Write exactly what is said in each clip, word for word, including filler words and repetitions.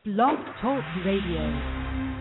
Blog Talk Radio.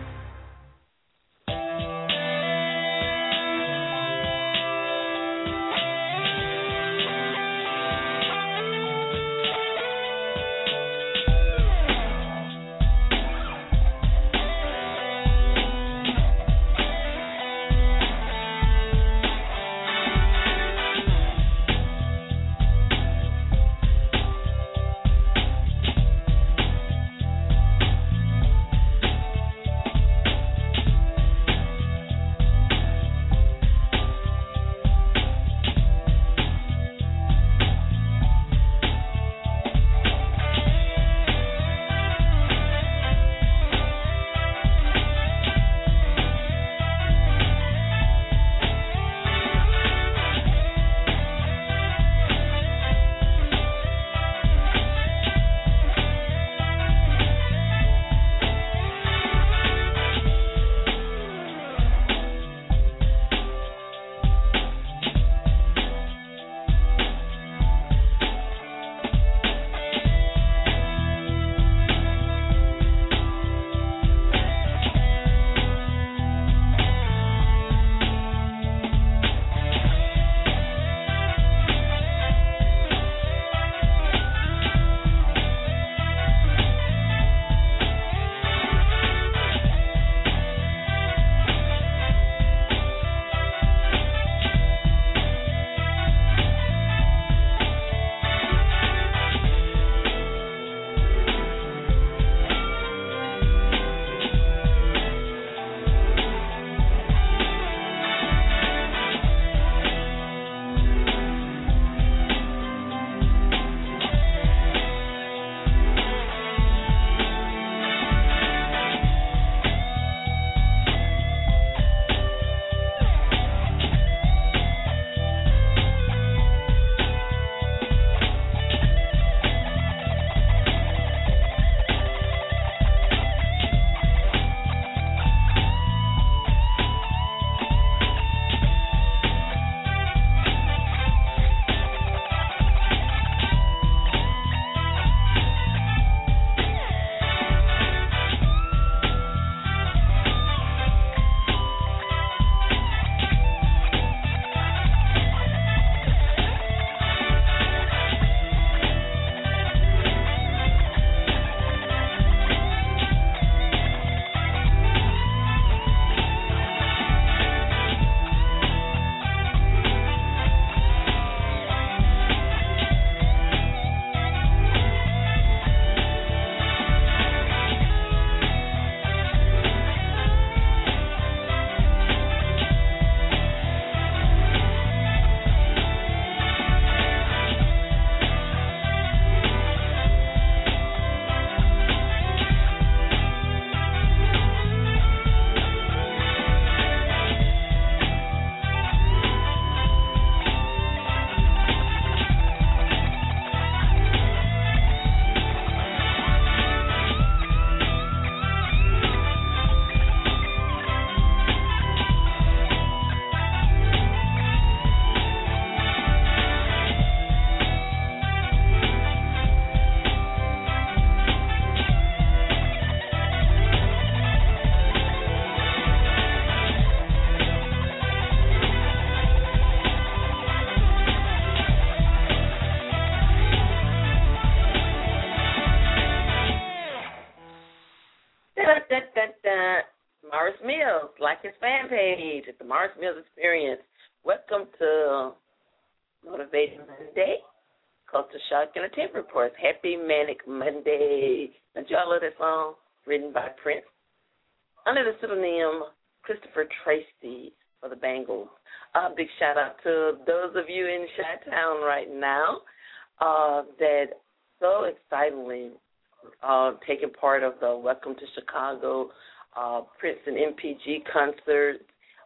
Morris Mills, like his fan page at the Morris Mills Experience. Welcome to Motivating Monday, Culture Shock Entertainment Reports. Happy Manic Monday. Don't y'all love that song? Written by Prince under the pseudonym Christopher Tracy for the Bangles. A uh, big shout out to those of you in Chi-Town right now uh, that so excitedly uh, taking part of the Welcome to Chicago uh, Prince and M P G concert,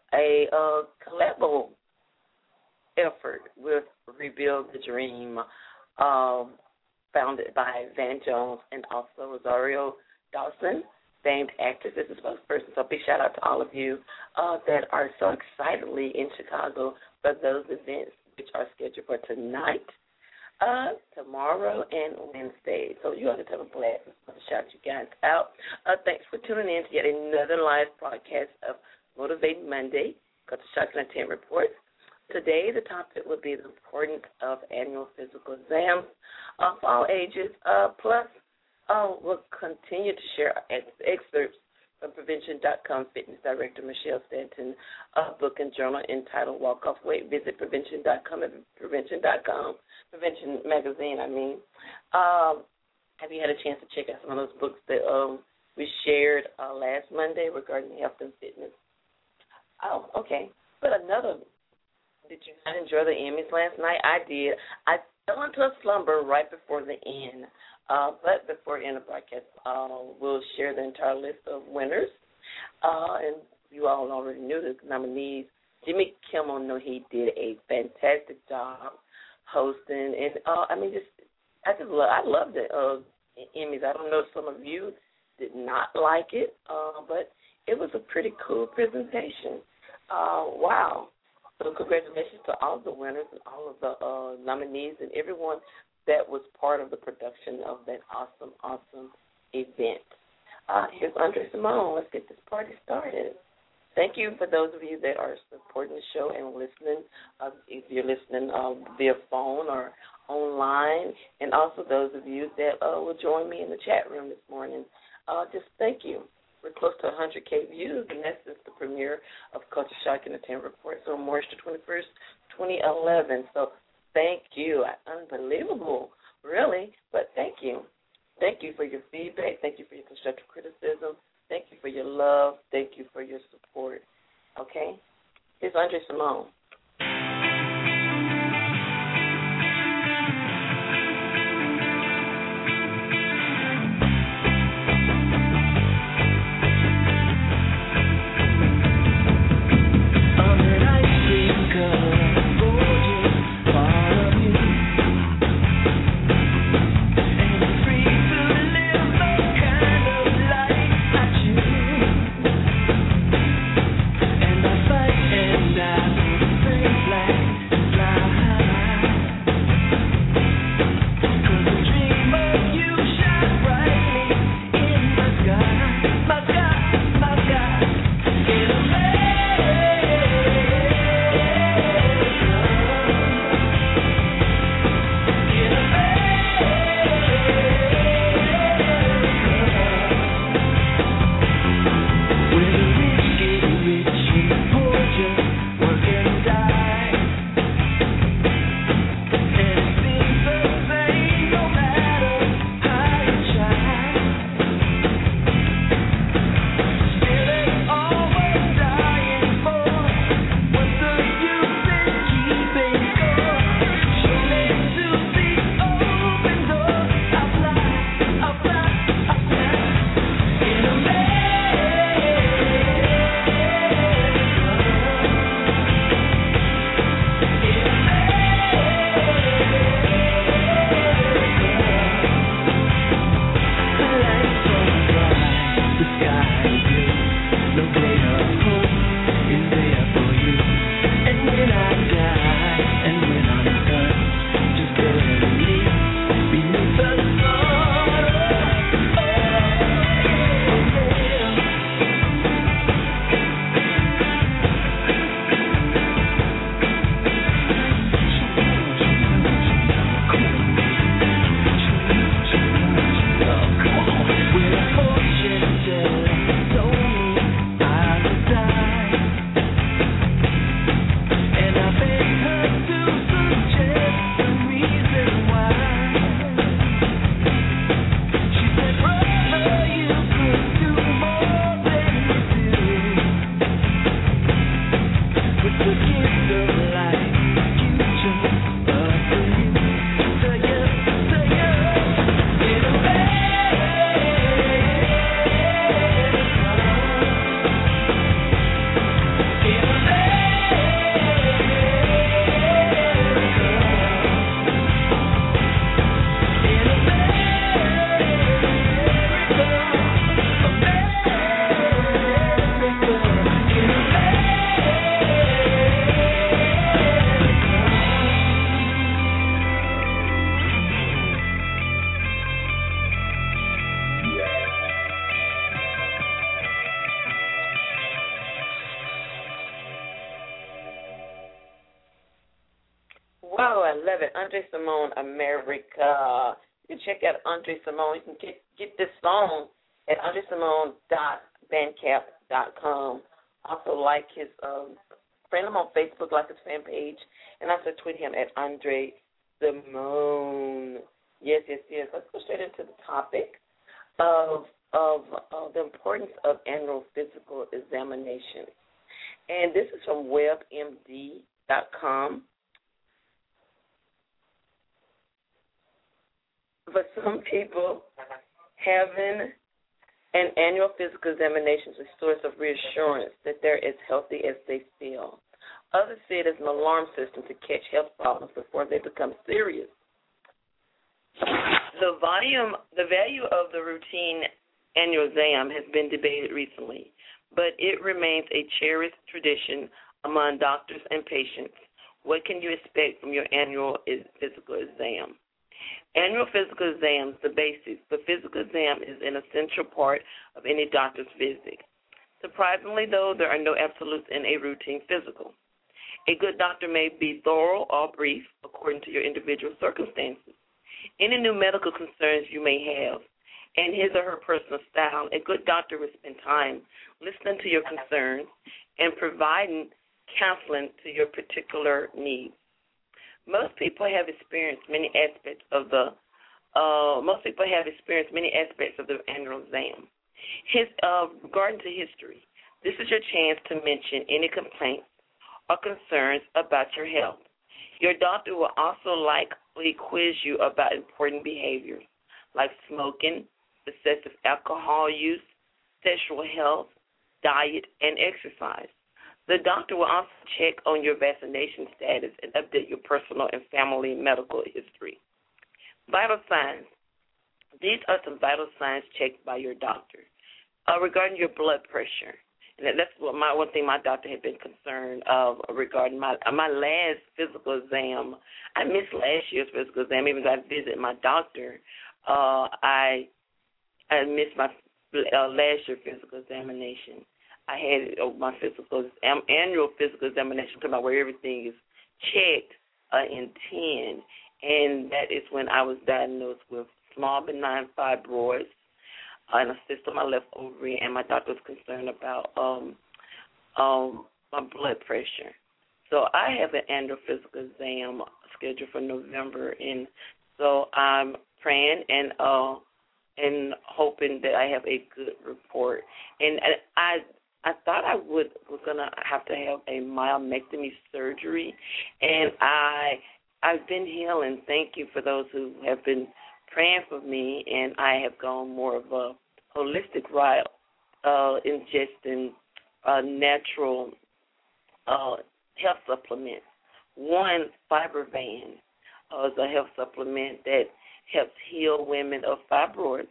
a uh, collabo effort with Rebuild the Dream, uh, founded by Van Jones and also Rosario Dawson, famed actress as a spokesperson. So big shout out to all of you uh, that are so excitedly in Chicago for those events which are scheduled for tonight. uh, tomorrow and Wednesday. So you have to have a blast. I'm going to shout you guys out. Uh, thanks for tuning in to yet another live broadcast of Motivate Monday, Culture Shock and Intent Reports. Today, the topic will be the importance of annual physical exams uh, for all ages. Uh, plus, uh, we'll continue to share ex- excerpts from Prevention dot com Fitness Director Michelle Stanton, a book and journal entitled Walk Off Weight. Visit Prevention dot com and Prevention dot com, Prevention Magazine, I mean. Um, have you had a chance to check out some of those books that um, we shared uh, last Monday regarding health and fitness? Oh, okay. But another, did you not enjoy the Emmys last night? I did. I fell into a slumber right before the end. Uh, but before the end of the broadcast, uh, we'll share the entire list of winners. Uh, and you all already knew the nominees. Jimmy Kimmel, know he did a fantastic job hosting. And, uh, I mean, just I just love, I loved it. Uh, Emmys. I don't know if some of you did not like it, uh, but it was a pretty cool presentation. Uh, wow. So congratulations to all of the winners and all of the uh, nominees and everyone that was part of the production of that awesome, awesome event. Uh, here's Andre Simone. Let's get this party started. Thank you for those of you that are supporting the show and listening, uh, if you're listening uh, via phone or online, and also those of you that uh, will join me in the chat room this morning. Uh, just thank you. We're close to one hundred K views, and that's since the premiere of Culture Shock and Intent Reports on March the twenty-first, twenty eleven. So thank you. Unbelievable, really, but thank you. Thank you for your feedback. Thank you for your constructive criticism. Thank you for your love. Thank you for your support. Okay? Here's Andre Simone. Yeah. Oh, I love it. Andre Simone America. You can check out Andre Simone. You can get, get this song at andre simone dot bandcamp dot com. Also like his, um, friend him on Facebook, like his fan page, and also tweet him at Andre Simone. Yes, yes, yes. Let's go straight into the topic of, of, of the importance of annual physical examination. And this is from web m d dot com. For some people, having an annual physical examination is a source of reassurance that they're as healthy as they feel. Others see it as an alarm system to catch health problems before they become serious. The volume, the value of the routine annual exam has been debated recently, but it remains a cherished tradition among doctors and patients. What can you expect from your annual physical exam? Annual physical exams, the basics. The physical exam is an essential part of any doctor's visit. Surprisingly, though, there are no absolutes in a routine physical. A good doctor may be thorough or brief according to your individual circumstances. Any new medical concerns you may have, and his or her personal style, a good doctor will spend time listening to your concerns and providing counseling to your particular needs. Most people have experienced many aspects of the uh, most people have experienced many aspects of the annual exam. His, uh, regarding to history, this is your chance to mention any complaints or concerns about your health. Your doctor will also likely quiz you about important behaviors like smoking, excessive alcohol use, sexual health, diet, and exercise. The doctor will also check on your vaccination status and update your personal and family medical history. Vital signs. These are some vital signs checked by your doctor. Uh, regarding your blood pressure, and that's what my one thing my doctor had been concerned of regarding my my last physical exam. I missed last year's physical exam, even though I visited my doctor. Uh, I I missed my uh, last year's physical examination. I had uh, my physical um, annual physical examination, talking about where everything is checked uh, in ten, and that is when I was diagnosed with small benign fibroids uh, and a cyst on my left ovary, and my doctor was concerned about um, um, my blood pressure. So I have an annual physical exam scheduled for November, and so I'm praying and uh, and hoping that I have a good report. And I. I thought I would was gonna have to have a myomectomy surgery, and I I've been healing. Thank you for those who have been praying for me, and I have gone more of a holistic route, uh, ingesting uh, natural uh, health supplements. One, FiberVan, uh, is a health supplement that helps heal women of fibroids,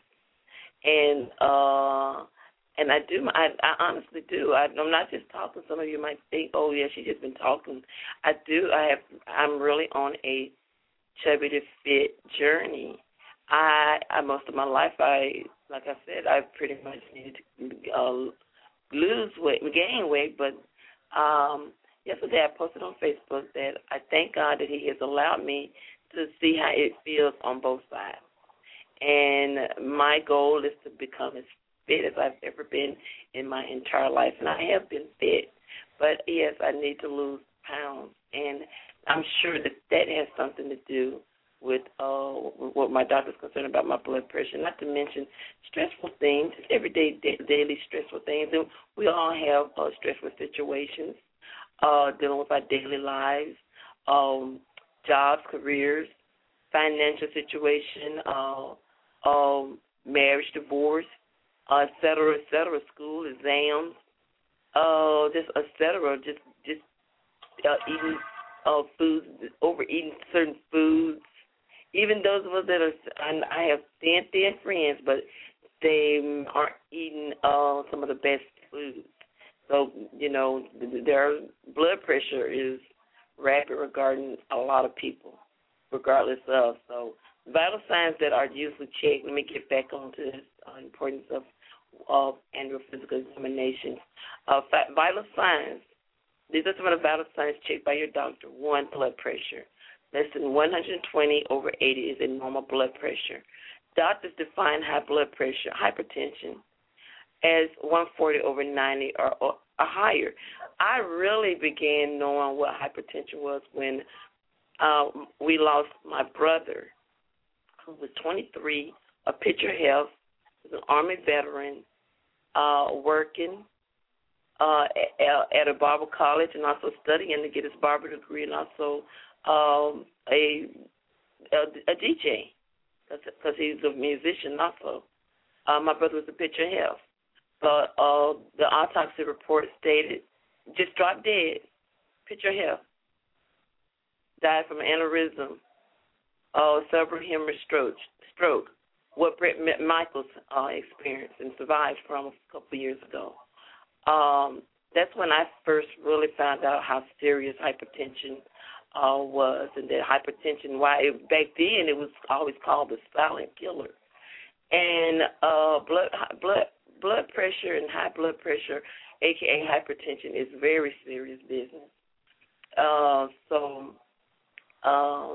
and uh, And I do, I, I honestly do. I, I'm not just talking. Some of you might think, oh, yeah, she's just been talking. I do. I have, I'm really on a chubby to fit journey. I, I, most of my life, I, like I said, I pretty much needed to uh, lose weight, gain weight. But um, yesterday I posted on Facebook that I thank God that He has allowed me to see how it feels on both sides. And my goal is to become as fit as I've ever been in my entire life, and I have been fit. But, yes, I need to lose pounds, and I'm sure that that has something to do with uh, what my doctor's concerned about my blood pressure, not to mention stressful things, everyday, daily stressful things. And we all have uh, stressful situations uh, dealing with our daily lives, um, jobs, careers, financial situation, uh, um, marriage, divorce, uh, et cetera, et cetera, school, exams, uh, just et cetera, just, just uh, eating uh, foods, overeating certain foods. Even those of us that are, and I have thin, thin friends, but they aren't eating uh, some of the best foods. So, you know, their blood pressure is rapid regarding a lot of people, regardless of. So, vital signs that are usually checked. Let me get back on to this uh, importance of, of annual physical examinations. Uh, vital signs. These are some of the vital signs checked by your doctor. One, blood pressure. less than one hundred twenty over eighty is a normal blood pressure. Doctors define high blood pressure, hypertension, as one forty over ninety or, or, or higher. I really began knowing what hypertension was when uh, we lost my brother, who was twenty-three, a picture health, was an Army veteran, uh, working uh, at, at a barber college and also studying to get his barber degree, and also um, a, a, a D J, because he's a musician also. Uh, my brother was a picture health. But uh, the autopsy report stated just dropped dead, picture health, died from aneurysm, uh, cerebral hemorrhage stroke, stroke, what Brett Michaels uh, experienced and survived from a couple of years ago. Um, that's when I first really found out how serious hypertension uh, was, and that hypertension, why it, back then it was always called the silent killer. And uh, blood blood blood pressure and high blood pressure, a k a hypertension, is very serious business. Uh, so um,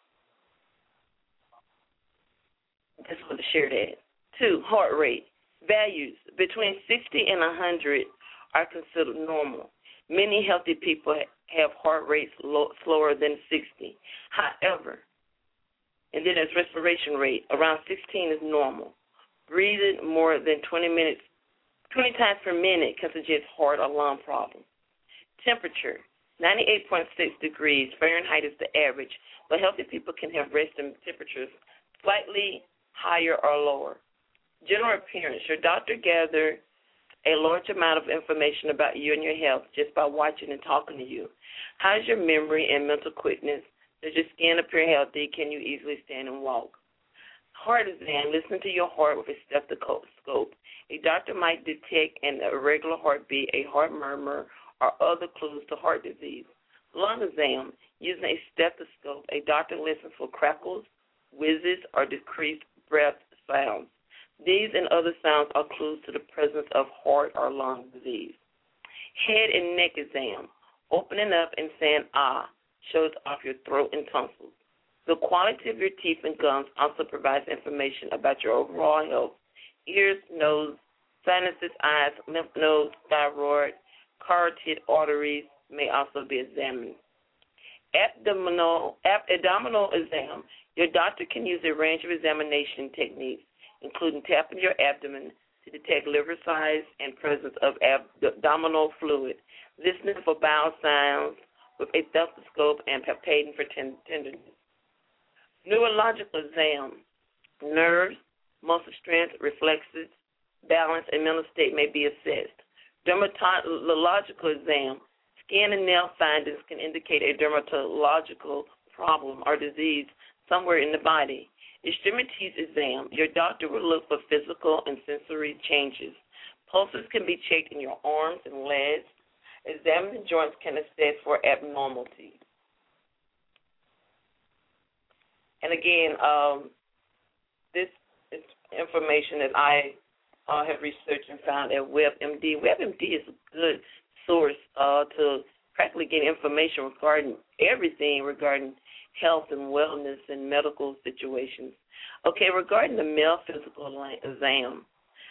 just want to share that. Two, heart rate. Values between sixty and one hundred are considered normal. Many healthy people have heart rates low, slower than sixty. However, and then there's respiration rate. Around sixteen is normal. Breathing more than twenty minutes, twenty times per minute can suggest heart or lung problems. Temperature, ninety-eight point six degrees Fahrenheit is the average, but healthy people can have resting temperatures slightly higher or lower. General appearance, your doctor gathers a large amount of information about you and your health just by watching and talking to you. How's your memory and mental quickness? Does your skin appear healthy? Can you easily stand and walk? Heart exam, listen to your heart with a stethoscope. A doctor might detect an irregular heartbeat, a heart murmur, or other clues to heart disease. Lung exam, using a stethoscope, a doctor listens for crackles, whizzes, or decreased breath sounds. These and other sounds are clues to the presence of heart or lung disease. Head and neck exam, opening up and saying ah shows off your throat and tonsils. The quality of your teeth and gums also provides information about your overall health. Ears, nose, sinuses, eyes, lymph nodes, thyroid, carotid arteries may also be examined. Abdominal, ab, abdominal exam. Your doctor can use a range of examination techniques, including tapping your abdomen to detect liver size and presence of abdominal fluid, listening for bowel sounds with a stethoscope, and palpating for tenderness. Neurological exam. Nerves, muscle strength, reflexes, balance, and mental state may be assessed. Dermatological exam. Skin and nail findings can indicate a dermatological problem or disease somewhere in the body. Extremities exam. Your doctor will look for physical and sensory changes. Pulses can be checked in your arms and legs. Examining joints can assess for abnormalities. And again, um, this is information that I uh, have researched and found at WebMD. WebMD is a good source uh, to practically get information regarding everything regarding health and wellness and medical situations. Okay, regarding the male physical exam,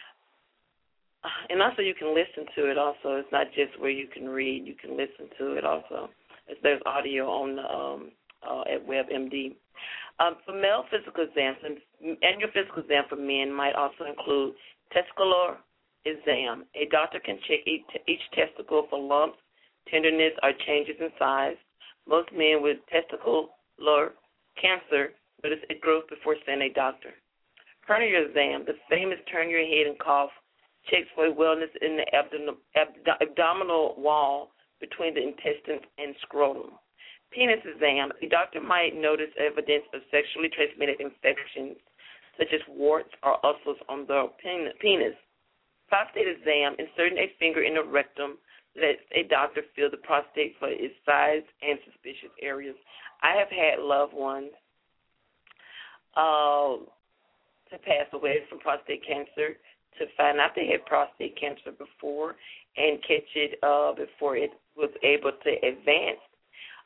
and also you can listen to it also. It's not just where you can read. You can listen to it also. There's audio on the, um, uh, at WebMD. Um, for male physical exams, and your physical exam for men might also include testicular exam. A doctor can check each, each testicle for lumps, tenderness, or changes in size. Most men with testicular cancer notice it grows before seeing a doctor. Hernia exam, the famous turn your head and cough, checks for wellness in the abdominal, abdominal wall between the intestines and scrotum. Penis exam, a doctor might notice evidence of sexually transmitted infections, such as warts or ulcers on the penis. Prostate exam, inserting a finger in the rectum lets a doctor feel the prostate for its size and suspicious areas. I have had loved ones uh, to pass away from prostate cancer to find out they had prostate cancer before and catch it uh, before it was able to advance.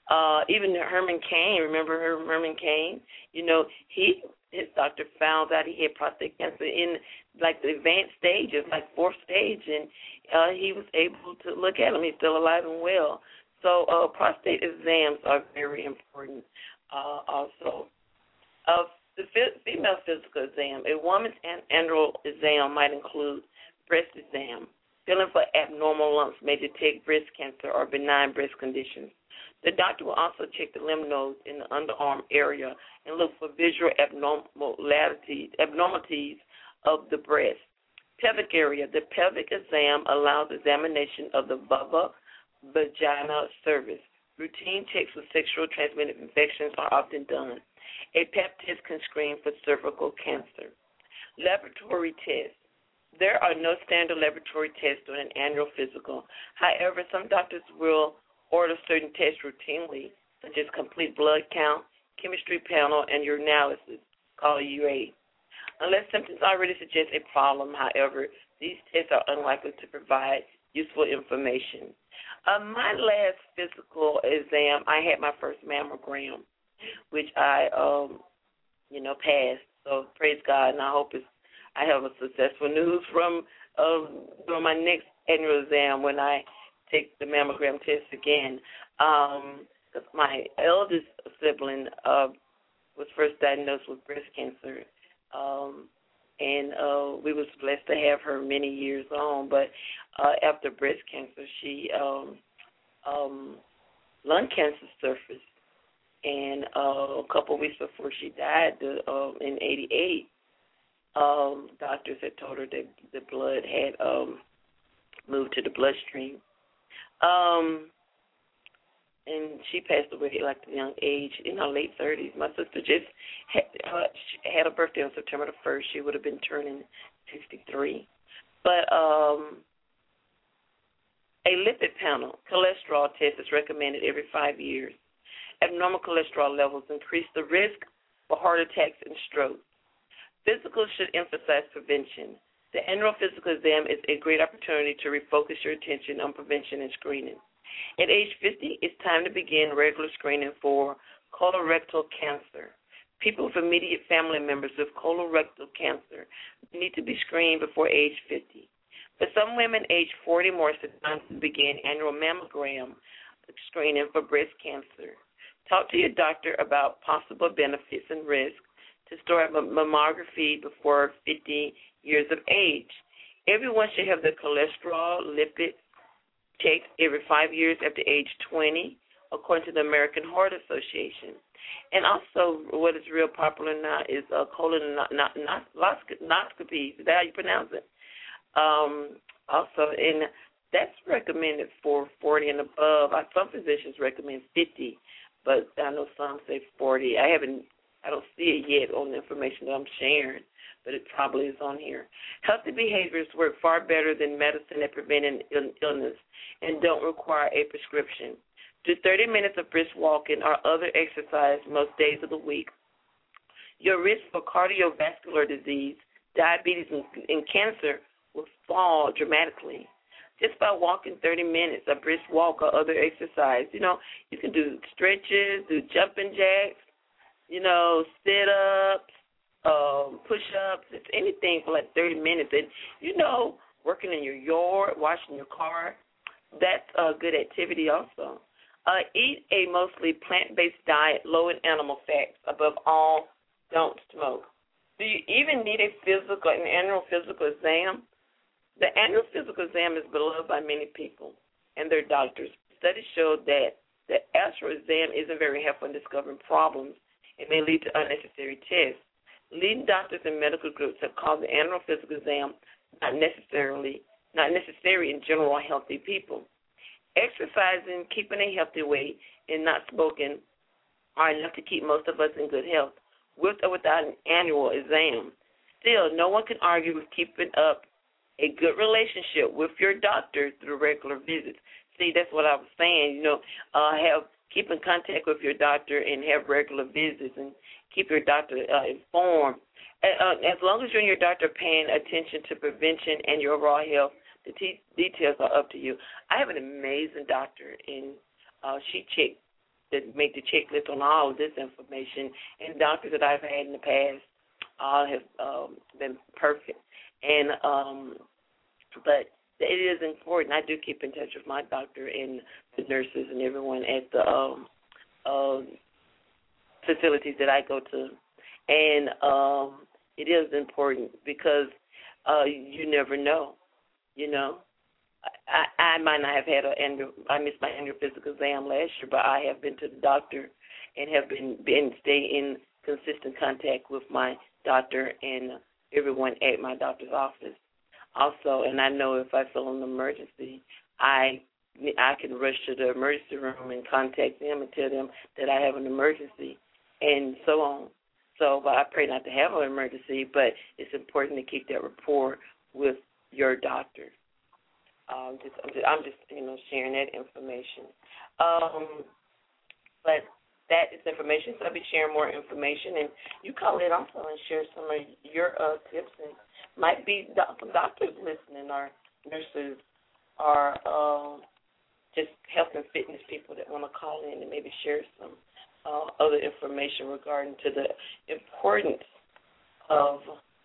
Uh, even Herman Cain, remember Herman Cain? You know, he his doctor found out he had prostate cancer in like the advanced stages, like fourth stage, and uh, he was able to look at him. He's still alive and well. So uh, prostate exams are very important. Uh, also, uh, the f- female physical exam. A woman's an- annual exam might include breast exam. Feeling for abnormal lumps may detect breast cancer or benign breast conditions. The doctor will also check the lymph nodes in the underarm area and look for visual abnormalities, abnormalities of the breast. Pelvic area. The pelvic exam allows examination of the vulva, vagina, cervix. Routine checks for sexual transmitted infections are often done. A pap test can screen for cervical cancer. Laboratory tests. There are no standard laboratory tests during an annual physical. However, some doctors will order certain tests routinely, such as complete blood count, chemistry panel, and urinalysis, called U A. Unless symptoms already suggest a problem, however, these tests are unlikely to provide useful information. Uh, my last physical exam, I had my first mammogram, which I, um, you know, passed. So praise God, and I hope it's, I have a successful news from uh, during my next annual exam when I take the mammogram test again. Um, my eldest sibling uh, was first diagnosed with breast cancer, um, and uh, we was blessed to have her many years on. But uh, after breast cancer, she um, um, lung cancer surfaced, and uh, a couple of weeks before she died, uh, in eighty-eight, um, doctors had told her that the blood had um, moved to the bloodstream. Um, and she passed away like at a young age, in her late thirties. My sister just had, uh, had a birthday on September the first. She would have been turning sixty-three. But um, a lipid panel, cholesterol test is recommended every five years. Abnormal cholesterol levels increase the risk for heart attacks and strokes. Physicals should emphasize prevention. The annual physical exam is a great opportunity to refocus your attention on prevention and screening. At age fifty, it's time to begin regular screening for colorectal cancer. People with immediate family members with colorectal cancer need to be screened before age fifty. For some women aged forty more, it's time to begin annual mammogram screening for breast cancer. Talk to your doctor about possible benefits and risks to start mammography before fifty years of age. Everyone should have their cholesterol, lipids checked every five years after age twenty, according to the American Heart Association. And also, what is real popular now is uh, colonoscopy. Is that how you pronounce it? Um, also, and that's recommended for forty and above. Some physicians recommend fifty, but I know some say forty. I haven't, I don't see it yet on the information that I'm sharing, but it probably is on here. Healthy behaviors work far better than medicine at preventing illness and don't require a prescription. Do thirty minutes of brisk walking or other exercise most days of the week. Your risk for cardiovascular disease, diabetes, and cancer will fall dramatically. Just by walking thirty minutes, a brisk walk or other exercise. You know, you can do stretches, do jumping jacks, you know, sit-ups, um, push-ups, it's anything for like thirty minutes. And, you know, working in your yard, washing your car, that's a good activity also. Uh, eat a mostly plant-based diet, low in animal fats. Above all, don't smoke. Do you even need a physical, an annual physical exam? The annual physical exam is beloved by many people and their doctors. Studies show that the actual exam isn't very helpful in discovering problems. It may lead to unnecessary tests. Leading doctors and medical groups have called the annual physical exam not necessarily not necessary in general healthy people. Exercising, keeping a healthy weight, and not smoking are enough to keep most of us in good health, with or without an annual exam. Still, no one can argue with keeping up a good relationship with your doctor through regular visits. See, that's what I was saying. You know, uh, have keep in contact with your doctor and have regular visits and keep your doctor uh, informed. Uh, as long as you and your doctor are paying attention to prevention and your overall health, the t- details are up to you. I have an amazing doctor, and uh, she checked that make the checklist on all of this information. And doctors that I've had in the past all have um, been perfect. And um, but it is important. I do keep in touch with my doctor and the nurses and everyone at the um, uh, facilities that I go to. And um, it is important because uh, you never know, you know. I, I might not have had a annual, I missed my annual physical exam last year, but I have been to the doctor and have been, been stay in consistent contact with my doctor and everyone at my doctor's office. Also, and I know if I feel an emergency, I I can rush to the emergency room and contact them and tell them that I have an emergency and so on. So, but I pray not to have an emergency, but it's important to keep that rapport with your doctor. Um, just, I'm, just, I'm just, you know, sharing that information. Um, but that is information, so I'll be sharing more information, and you call in also and share some of your uh, tips, and might be doc- doctors listening or nurses or um, just health and fitness people that want to call in and maybe share some uh, other information regarding to the importance of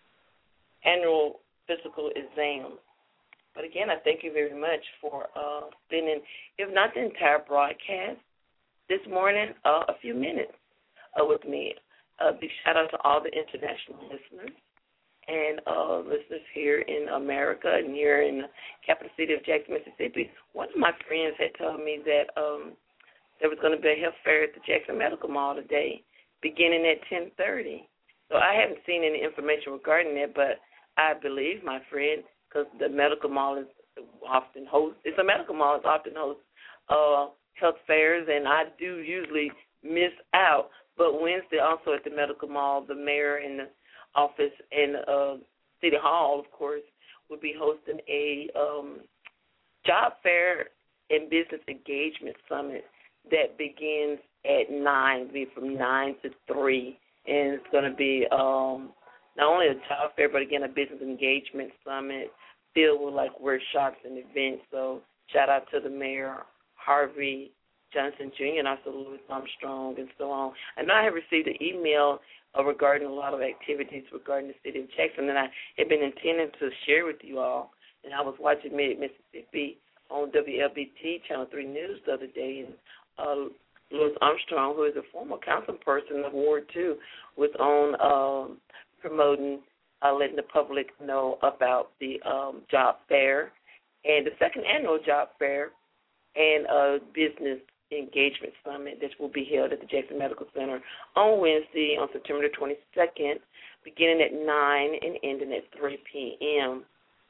annual physical exams. But again, I thank you very much for uh, spending, if not the entire broadcast this morning, uh, a few minutes uh, with me. A big shout out to all the international listeners and uh, listeners here in America and here in the capital city of Jackson, Mississippi. One of my friends had told me that um, there was going to be a health fair at the Jackson Medical Mall today, beginning at ten thirty. So I haven't seen any information regarding that, but I believe my friend, because the medical mall is often host, it's a medical mall, it's often hosts uh, health fairs, and I do usually miss out. But Wednesday also at the medical mall, the mayor and the office and uh, City Hall, of course, will be hosting a um, job fair and business engagement summit that begins at nine, be from nine to three, and it's going to be um, not only a job fair, but again a business engagement summit filled with like workshops and events. So shout out to the mayor, Harvey Johnson Junior, and also Louis Armstrong and so on. I know I have received an email uh, regarding a lot of activities regarding the city of Jackson, and I had been intending to share with you all. And I was watching Mid-Mississippi on W L B T Channel three News the other day, and uh, Louis Armstrong, who is a former council person of Ward two, was on um, promoting, uh, letting the public know about the um, job fair and the second annual job fair and a business engagement summit that will be held at the Jackson Medical Center on Wednesday, on September the twenty-second, beginning at nine and ending at three p.m.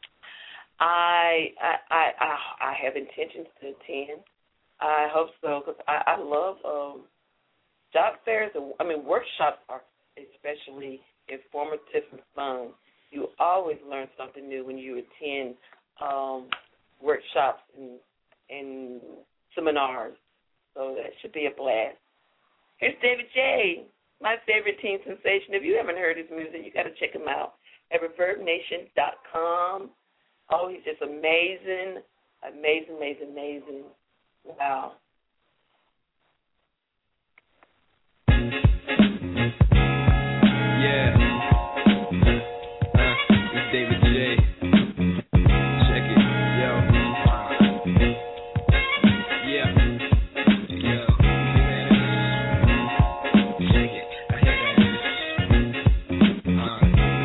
I I I, I have intentions to attend. I hope so because I, I love um, job fairs. And, I mean, workshops are especially informative and fun. You always learn something new when you attend um, workshops and, and seminars. So that should be a blast. Here's David J., my favorite teen sensation. If you haven't heard his music, you got to check him out at reverb nation dot com. Oh, he's just amazing, amazing, amazing, amazing. Wow. Yeah. Uh, it's David J. Check it. Yo. Yeah. Yo. Check it. I hear that. Uh,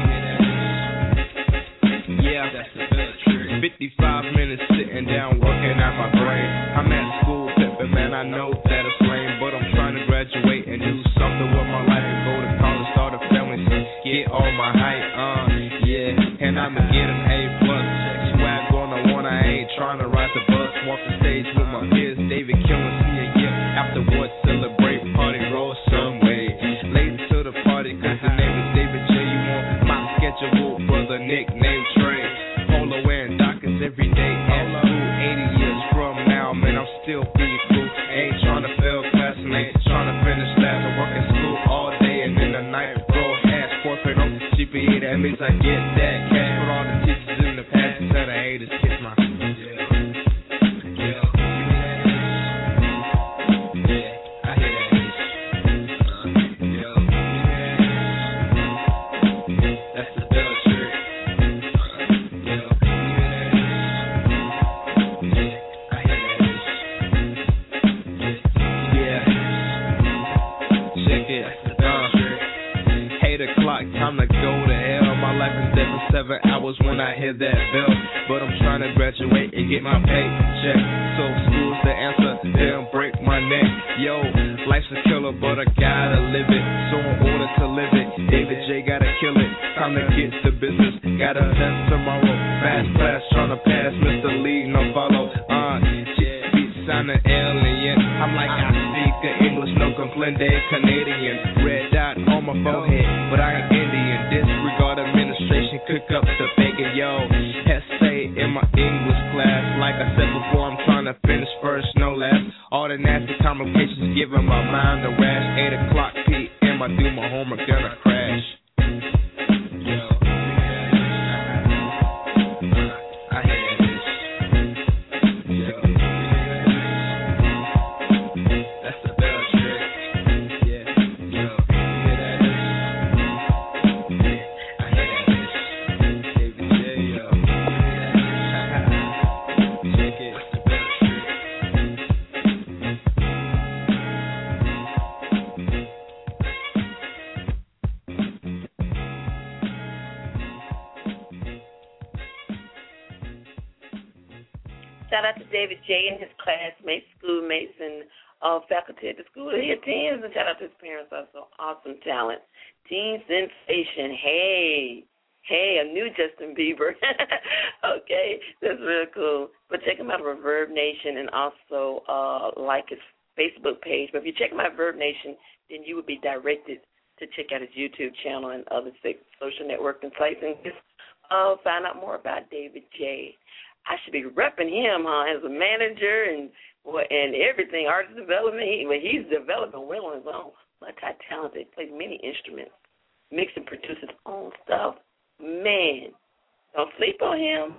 yeah, that's the best trick. fifty-five minutes sitting down working out my brain. I'm at school pimping, man, I know that it's lame, but I'm trying to graduate and do something with my life and go to college, start a family, so get all my height, uh, yeah, and I'ma get an A plus. Swag on the one, I ain't trying to ride the bus, walk the stage with my peers, David killing senior year, afterwards celebrate, party, roll some way, late to the party, cause the name is David J. You want my schedule, brother, nickname Trey, Polo wearing Dockers every day at school, eighty years from now, man, I'm still pretty cool, ain't trying to fail class and ain't trying to finish last, I work at school all day and in the night, roll hash, fourth grade on the G P A, that means I get that cash, put all the teachers in the past and tell the haters kiss my yeah, yeah, I hear but I'm trying to graduate and get my paycheck. So school's the answer, they'll break my neck. Yo, life's a killer, but I gotta live it. So in order to live it, David J gotta kill it. Time to get to business, gotta test tomorrow. Fast class, trying to pass Mister Lee, no follow. Uh, I'm an alien. I'm like I speak English, no comprende Canadian. Red dot on my forehead, but I ain't Indian. Disregard administration, cook up the bacon, yo. Essay in my English class. Like I said before, I'm trying to finish first, no last. All the nasty complications giving my mind a rash. Eight o'clock P M, I do my homework, gonna crash. Shout out to David J and his classmates, schoolmates, and uh, faculty at the school that he attends. And shout out to his parents also. Awesome talent. Teen sensation. Hey. Hey, a new Justin Bieber. Okay, that's real cool. But check him out on Reverb Nation and also uh, like his Facebook page. But if you check him out Reverb Nation, then you would be directed to check out his YouTube channel and other social networking sites and just uh, find out more about David J. I should be repping him, huh, as a manager and and everything, artist development. He, well, he's developing well on his own. Multi-talented, plays many instruments, mixes and produces his own stuff. Man, don't sleep on him.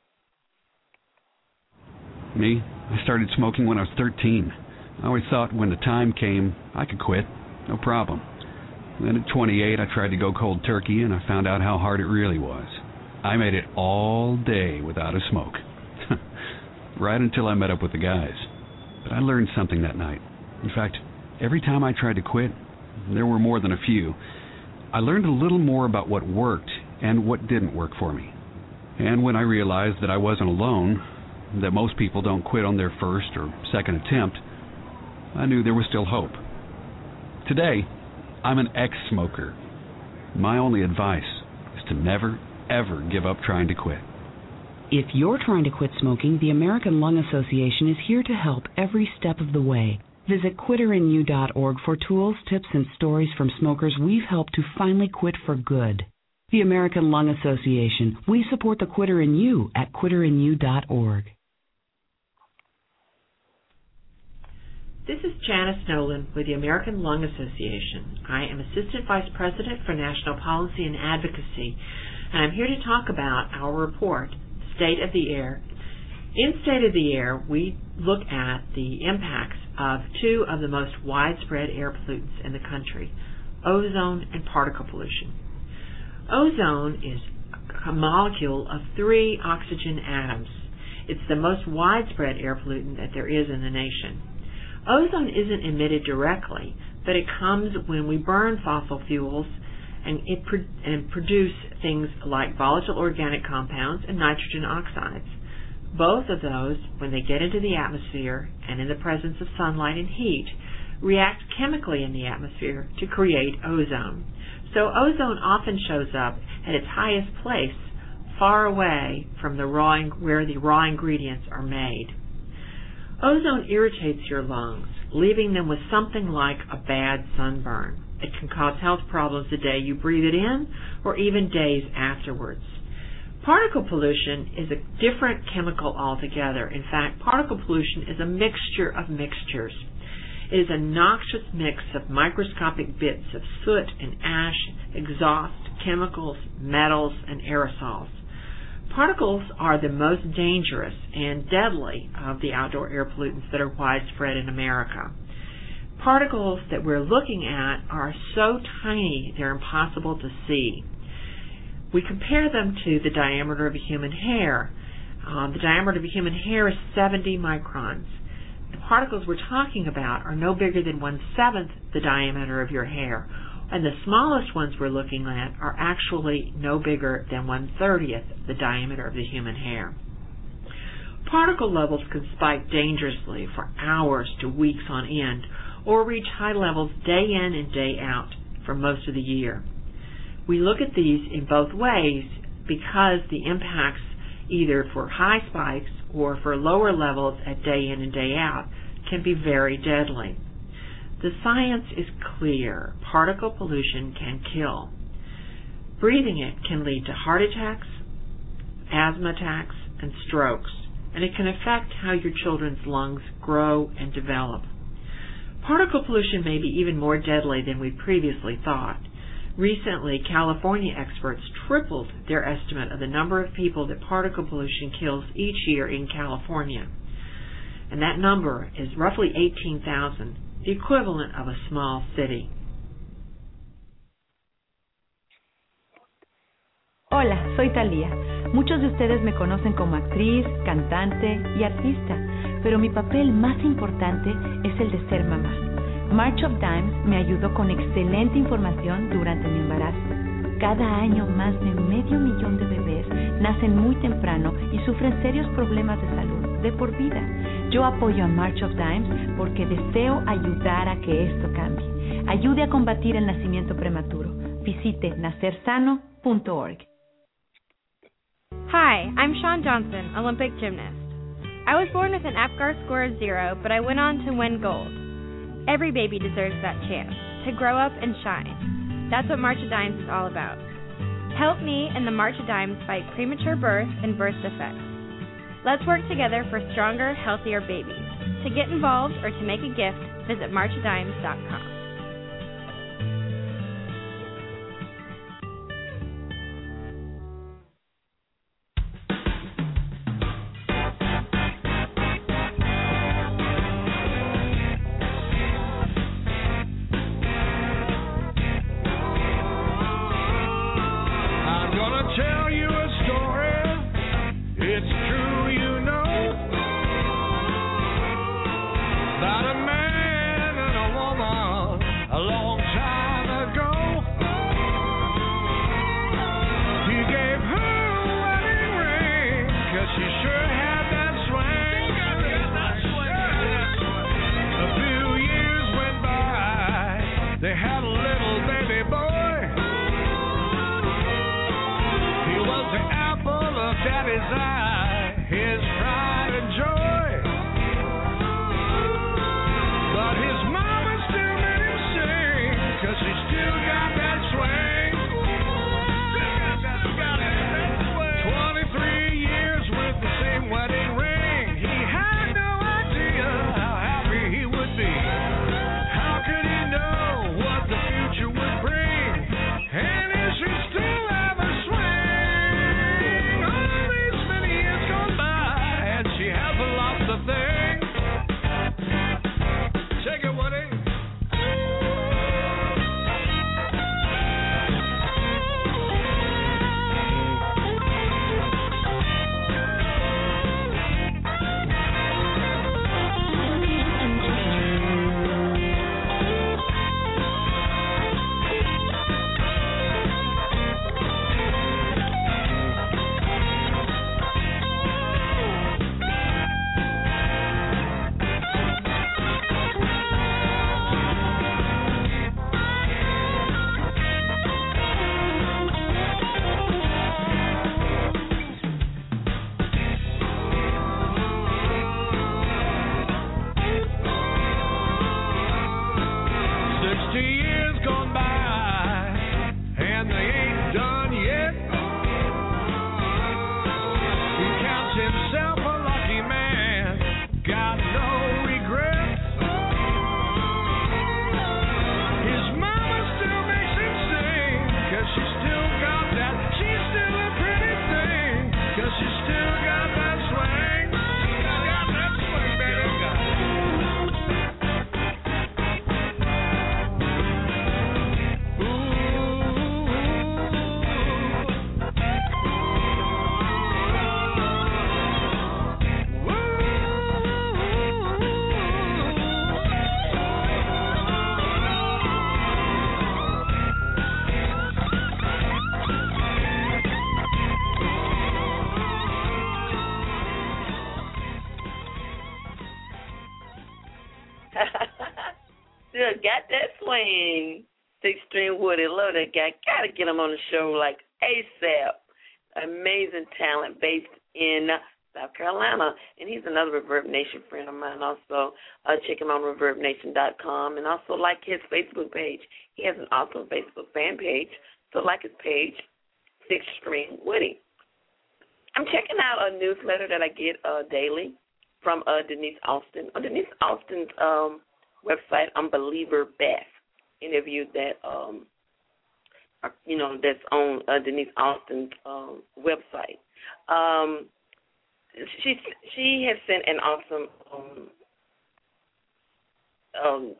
Me? I started smoking when I was thirteen. I always thought when the time came, I could quit. No problem. Then at twenty-eight, I tried to go cold turkey, and I found out how hard it really was. I made it all day without a smoke. Right until I met up with the guys. But I learned something that night. In fact, every time I tried to quit, there were more than a few, I learned a little more about what worked and what didn't work for me. And when I realized that I wasn't alone, that most people don't quit on their first or second attempt, I knew there was still hope. Today, I'm an ex-smoker. My only advice is to never, ever give up trying to quit. If you're trying to quit smoking, the American Lung Association is here to help every step of the way. Visit quitter in you dot org for tools, tips, and stories from smokers we've helped to finally quit for good. The American Lung Association. We support the Quitter in You at quitter in you dot org. This is Janice Nolan with the American Lung Association. I am Assistant Vice President for National Policy and Advocacy, and I'm here to talk about our report, State of the Air. In State of the Air, we look at the impacts of two of the most widespread air pollutants in the country, ozone and particle pollution. Ozone is a molecule of three oxygen atoms. It's the most widespread air pollutant that there is in the nation. Ozone isn't emitted directly, but it comes when we burn fossil fuels and it pro- and produce things like volatile organic compounds and nitrogen oxides. Both of those, when they get into the atmosphere and in the presence of sunlight and heat, react chemically in the atmosphere to create ozone. So ozone often shows up at its highest place, far away from the raw in- where the raw ingredients are made. Ozone irritates your lungs, leaving them with something like a bad sunburn. It can cause health problems the day you breathe it in or even days afterwards. Particle pollution is a different chemical altogether. In fact, particle pollution is a mixture of mixtures. It is a noxious mix of microscopic bits of soot and ash, exhaust, chemicals, metals, and aerosols. Particles are the most dangerous and deadly of the outdoor air pollutants that are widespread in America. Particles that we're looking at are so tiny they're impossible to see. We compare them to the diameter of a human hair. Uh, the diameter of a human hair is seventy microns. The particles we're talking about are no bigger than one-seventh the diameter of your hair, And the smallest ones we're looking at are actually no bigger than one thirtieth the diameter of the human hair. Particle levels can spike dangerously for hours to weeks on end, or reach high levels day in and day out for most of the year. We look at these in both ways because the impacts either for high spikes or for lower levels at day in and day out can be very deadly. The science is clear. Particle pollution can kill. Breathing it can lead to heart attacks, asthma attacks, and strokes, and it can affect how your children's lungs grow and develop. Particle pollution may be even more deadly than we previously thought. Recently, California experts tripled their estimate of the number of people that particle pollution kills each year in California. And that number is roughly eighteen thousand, the equivalent of a small city. Hola, soy Thalía. Muchos de ustedes me conocen como actriz, cantante y artista, pero mi papel más importante es el de ser mamá. March of Dimes me ayudó con excelente información durante mi embarazo. Cada año más de medio millón de bebés nacen muy temprano y sufren serios problemas de salud de por vida. Yo apoyo a March of Dimes porque deseo ayudar a que esto cambie. Ayude a combatir el nacimiento prematuro. Visite nacer sano punto org. Hi, I'm Shawn Johnson, Olympic gymnast. I was born with an APGAR score of zero, but I went on to win gold. Every baby deserves that chance to grow up and shine. That's what March of Dimes is all about. Help me and the March of Dimes fight premature birth and birth defects. Let's work together for stronger, healthier babies. To get involved or to make a gift, visit march of dimes dot com. got that swing. Six String Woody, love that guy. Got to get him on the show like ASAP. Amazing talent based in South Carolina. And he's another Reverb Nation friend of mine also. Uh, check him out on reverb nation dot com and also like his Facebook page. He has an awesome Facebook fan page. So like his page, Six String Woody. I'm checking out a newsletter that I get uh, daily from uh, Denise Austin. On Denise Austin's um, website, Unbeliever Beth interviewed that, um, you know, that's on uh, Denise Austin's um, website. Um, she she has sent an awesome, um, um,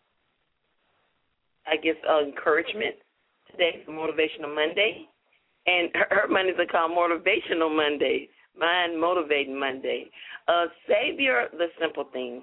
I guess, uh, encouragement today for Motivational Monday. And her, her Mondays are called Motivational Monday, mine Motivating Monday. Uh, Savior the Simple Things,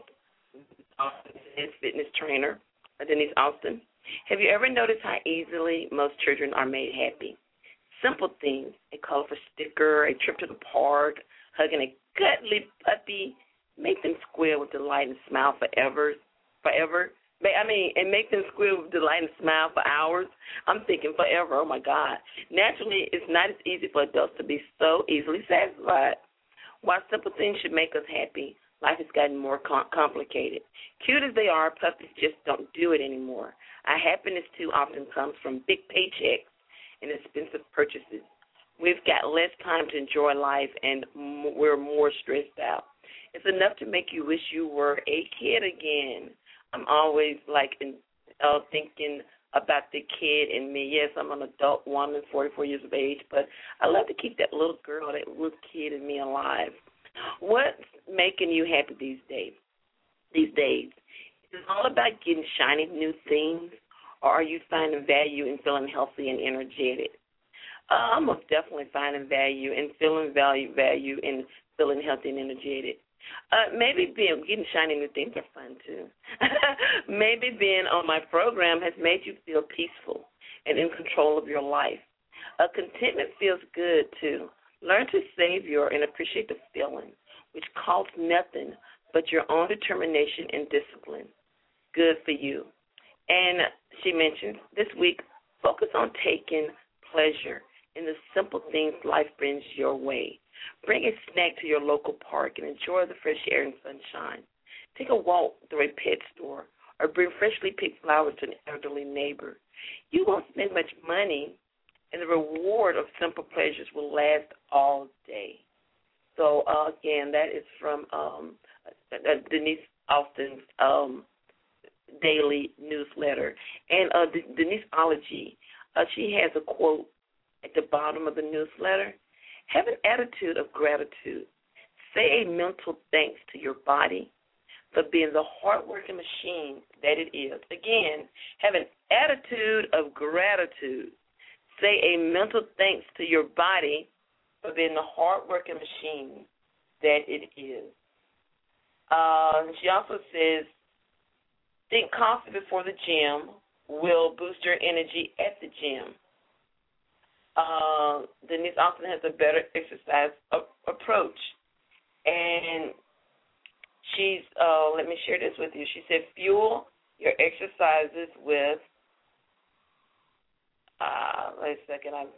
his fitness trainer, Denise Austin. Have you ever noticed how easily most children are made happy? Simple things, a colorful sticker, a trip to the park, hugging a cuddly puppy, make them squeal with delight and smile forever, forever. I mean, and make them squeal with delight and smile for hours. I'm thinking forever, oh, my God. Naturally, it's not as easy for adults to be so easily satisfied. While simple things should make us happy, life has gotten more com- complicated. Cute as they are, puppies just don't do it anymore. Our happiness too often comes from big paychecks and expensive purchases. We've got less time to enjoy life, and m- we're more stressed out. It's enough to make you wish you were a kid again. I'm always, like, in, uh, thinking about the kid in me. Yes, I'm an adult woman, forty-four years of age, but I love to keep that little girl, that little kid in me alive. What's making you happy these days? These days? Is it all about getting shiny new things, or are you finding value in feeling healthy and energetic? Uh, I'm most definitely finding value in feeling value, value in feeling healthy and energetic. Uh, maybe being getting shiny new things are fun too. Maybe being on my program has made you feel peaceful and in control of your life. Uh, contentment feels good too. Learn to savor and appreciate the feeling, which costs nothing but your own determination and discipline. Good for you. And she mentioned this week, focus on taking pleasure in the simple things life brings your way. Bring a snack to your local park and enjoy the fresh air and sunshine. Take a walk through a pet store or bring freshly picked flowers to an elderly neighbor. You won't spend much money, and the reward of simple pleasures will last all day. So, uh, again, that is from um, uh, Denise Austin's um, daily newsletter. And uh, D- Deniseology, uh, she has a quote at the bottom of the newsletter. Have an attitude of gratitude. Say a mental thanks to your body for being the hardworking machine that it is. Again, have an attitude of gratitude. Say a mental thanks to your body for being the hardworking machine that it is. Uh, she also says, think coffee before the gym will boost your energy at the gym. Uh, Denise Austin has a better exercise a- approach. And she's, uh, let me share this with you. She said, fuel your exercises with, uh, wait a second, I'm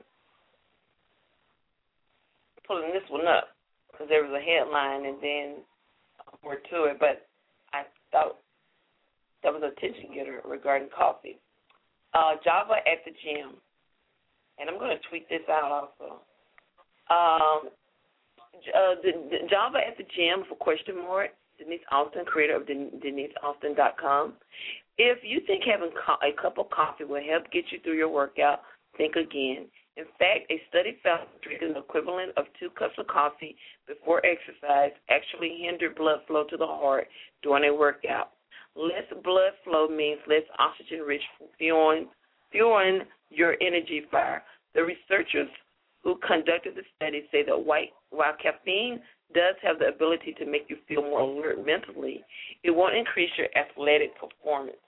pulling this one up because there was a headline and then more to it, but I thought that was an attention getter regarding coffee. Uh, Java at the gym. And I'm going to tweet this out also. Um, uh, the, the Java at the gym for question mark, Denise Austin, creator of denise austin dot com. If you think having co- a cup of coffee will help get you through your workout, think again. In fact, a study found drinking the equivalent of two cups of coffee before exercise actually hindered blood flow to the heart during a workout. Less blood flow means less oxygen-rich fueling, fueling your energy fire. The researchers who conducted the study say that white, while caffeine does have the ability to make you feel more alert mentally, it won't increase your athletic performance.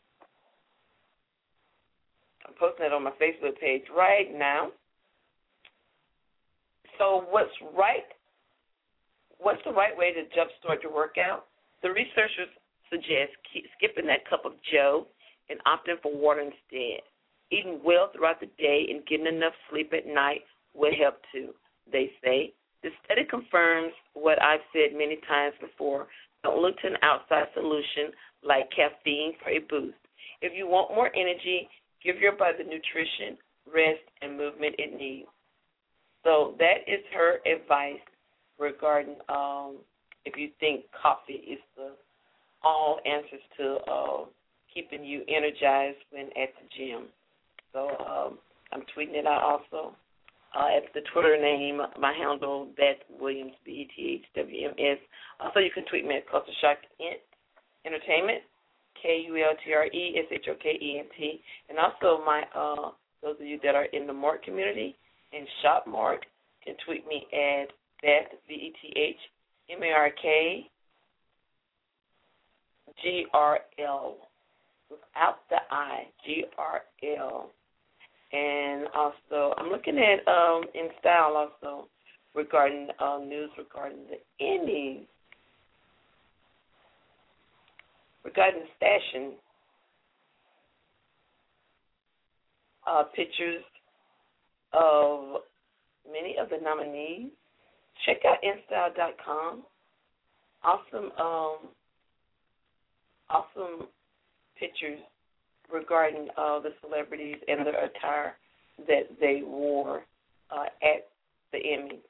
I'm posting it on my Facebook page right now. So what's right? What's the right way to jumpstart your workout? The researchers suggest keep skipping that cup of joe and opting for water instead. Eating well throughout the day and getting enough sleep at night will help too, they say. The study confirms what I've said many times before. Don't look to an outside solution like caffeine for a boost. If you want more energy, give your body the nutrition, rest, and movement it needs. So that is her advice regarding um, if you think coffee is the all answers to uh, keeping you energized when at the gym. So um, I'm tweeting it out also. Uh, at the Twitter name, my handle, Beth Williams, B E T H W M S. Also, you can tweet me at Culture Shock Entertainment, K U L T R E S H O K E N T. And also, my uh, those of you that are in the Mark community and shop Mark can tweet me at Beth, B E T H M A R K G R L, without the I, G R L. And also, I'm looking at um, in style also regarding uh, news regarding the Emmys, regarding the station, uh, pictures of many of the nominees. Check out in style dot com. Awesome, um, awesome pictures regarding uh, the celebrities and their attire that they wore uh, at the Emmys.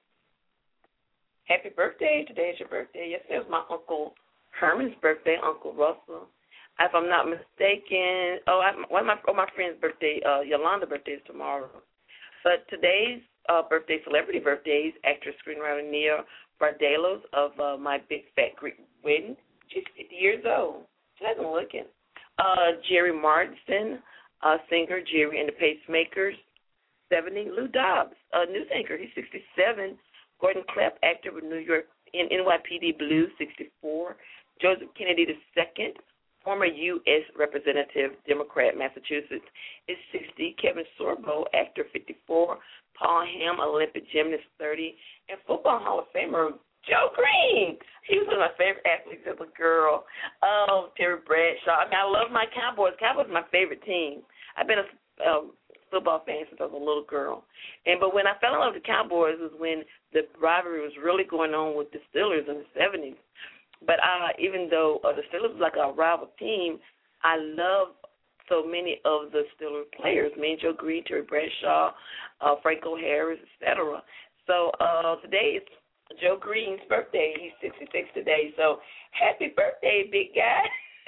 Happy birthday. Today is your birthday. Yesterday was my Uncle Herman's birthday, Uncle Russell. If I'm not mistaken, oh, I, one of my, oh, my friend's birthday, uh, Yolanda's birthday is tomorrow. But today's uh, birthday, celebrity birthdays, actress, screenwriter Nia Vardalos of uh, My Big Fat Greek Wedding. She's fifty years old. She hasn't looking. Uh, Jerry Martin, uh, singer Jerry and the Pacemakers, seventy. Lou Dobbs, uh, news anchor, he's sixty-seven. Gordon Klepp, actor with New York in N Y P D Blue, sixty-four. Joseph Kennedy the second, former U S Representative, Democrat, Massachusetts, is sixty. Kevin Sorbo, actor, fifty-four. Paul Hamm, Olympic gymnast, thirty. And Football Hall of Famer Joe Green. He was one of my favorite athletes as a girl. Oh, Terry Bradshaw. I mean, I love my Cowboys. Cowboys are my favorite team. I've been a um, football fan since I was a little girl. And but when I fell in love with the Cowboys was when the rivalry was really going on with the Steelers in the seventies. But uh, even though uh, the Steelers was like a rival team, I love so many of the Steelers players. Me and Joe Green, Terry Bradshaw, uh, Franco Harris, et cetera. So uh, today is Joe Green's birthday. He's sixty-six today. So happy birthday, big guy.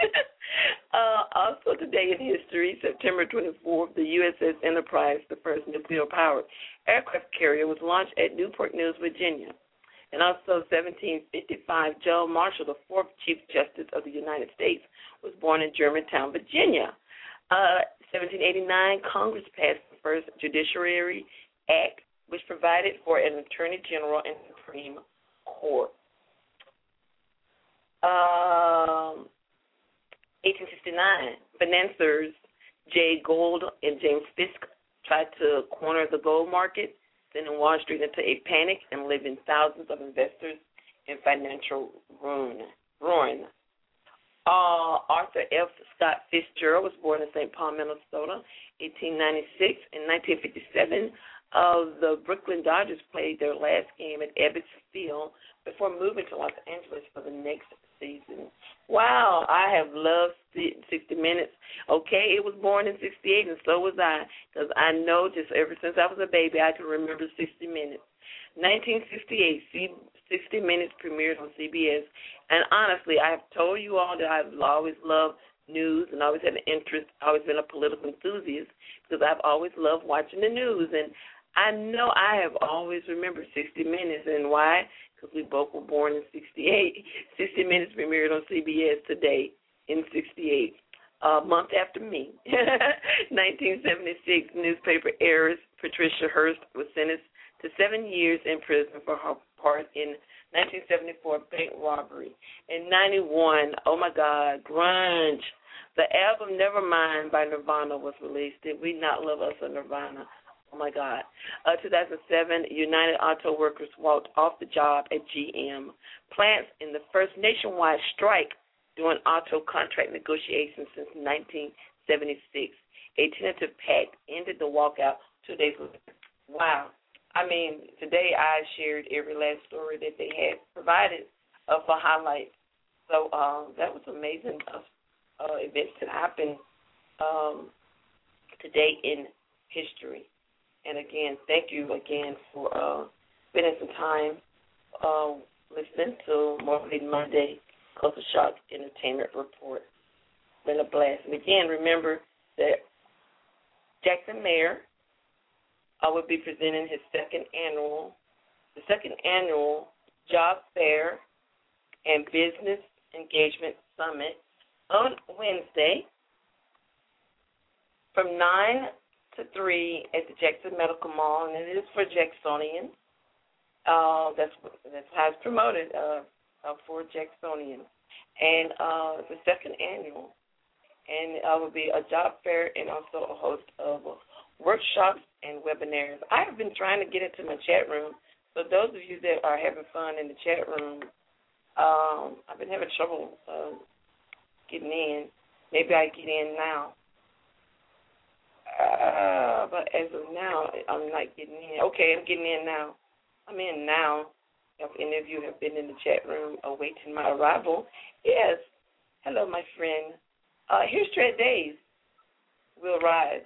uh, also today in history, September twenty-fourth, the U S S Enterprise, the first nuclear-powered aircraft carrier, was launched at Newport News, Virginia. And also seventeen fifty-five, Joe Marshall, the fourth Chief Justice of the United States, was born in Germantown, Virginia. Uh, seventeen eighty-nine, Congress passed the first Judiciary Act, which provided for an Attorney General and Supreme Court. Um, eighteen sixty-nine, financiers Jay Gould and James Fisk tried to corner the gold market, sending Wall Street into a panic and leaving thousands of investors in financial ruin. ruin. Uh, Arthur F. Scott Fitzgerald was born in Saint Paul, Minnesota, eighteen ninety-six. In nineteen fifty-seven, Uh, the Brooklyn Dodgers played their last game at Ebbets Field before moving to Los Angeles for the next season. Wow, I have loved sixty minutes. Okay, it was born in sixty-eight, and so was I, because I know just ever since I was a baby, I can remember sixty minutes. nineteen sixty-eight, sixty minutes premiered on C B S, and honestly, I have told you all that I've always loved news and always had an interest, always been a political enthusiast, because I've always loved watching the news, and I know I have always remembered sixty minutes, and why? Because we both were born in sixty-eight. sixty minutes premiered on C B S today in sixty-eight, a month after me. nineteen seventy-six, newspaper heiress Patricia Hearst was sentenced to seven years in prison for her part in nineteen seventy-four bank robbery. In ninety-one, oh my God, grunge. The album Nevermind by Nirvana was released. Did we not love us a Nirvana? Oh, my God. Uh, two thousand seven, United Auto Workers walked off the job at G M. Plants in the first nationwide strike during auto contract negotiations since nineteen seventy-six. A tentative pact ended the walkout two days later. Wow. I mean, today I shared every last story that they had provided uh, for highlights. So uh, that was amazing uh, uh, events that happened um, today in history. And again, thank you again for uh, spending some time uh, listening to Motivating Monday, Culture Shock Entertainment Report. It's been a blast. And again, remember that Jackson Mayor I will be presenting his second annual, the second annual Job Fair and Business Engagement Summit on Wednesday from nine to three at the Jackson Medical Mall, and it is for Jacksonians. Uh, that's that's how it's promoted uh, uh, for Jacksonians, and uh, the second annual, and I uh, will be a job fair and also a host of uh, workshops and webinars. I have been trying to get into my chat room, so those of you that are having fun in the chat room, um, I've been having trouble uh, getting in. Maybe I get in now. Uh, but as of now, I'm not getting in. Okay, I'm getting in now. I'm in now. If any of you have been in the chat room awaiting my arrival, yes. Hello, my friend. Uh, here's Tread Days. We'll rise.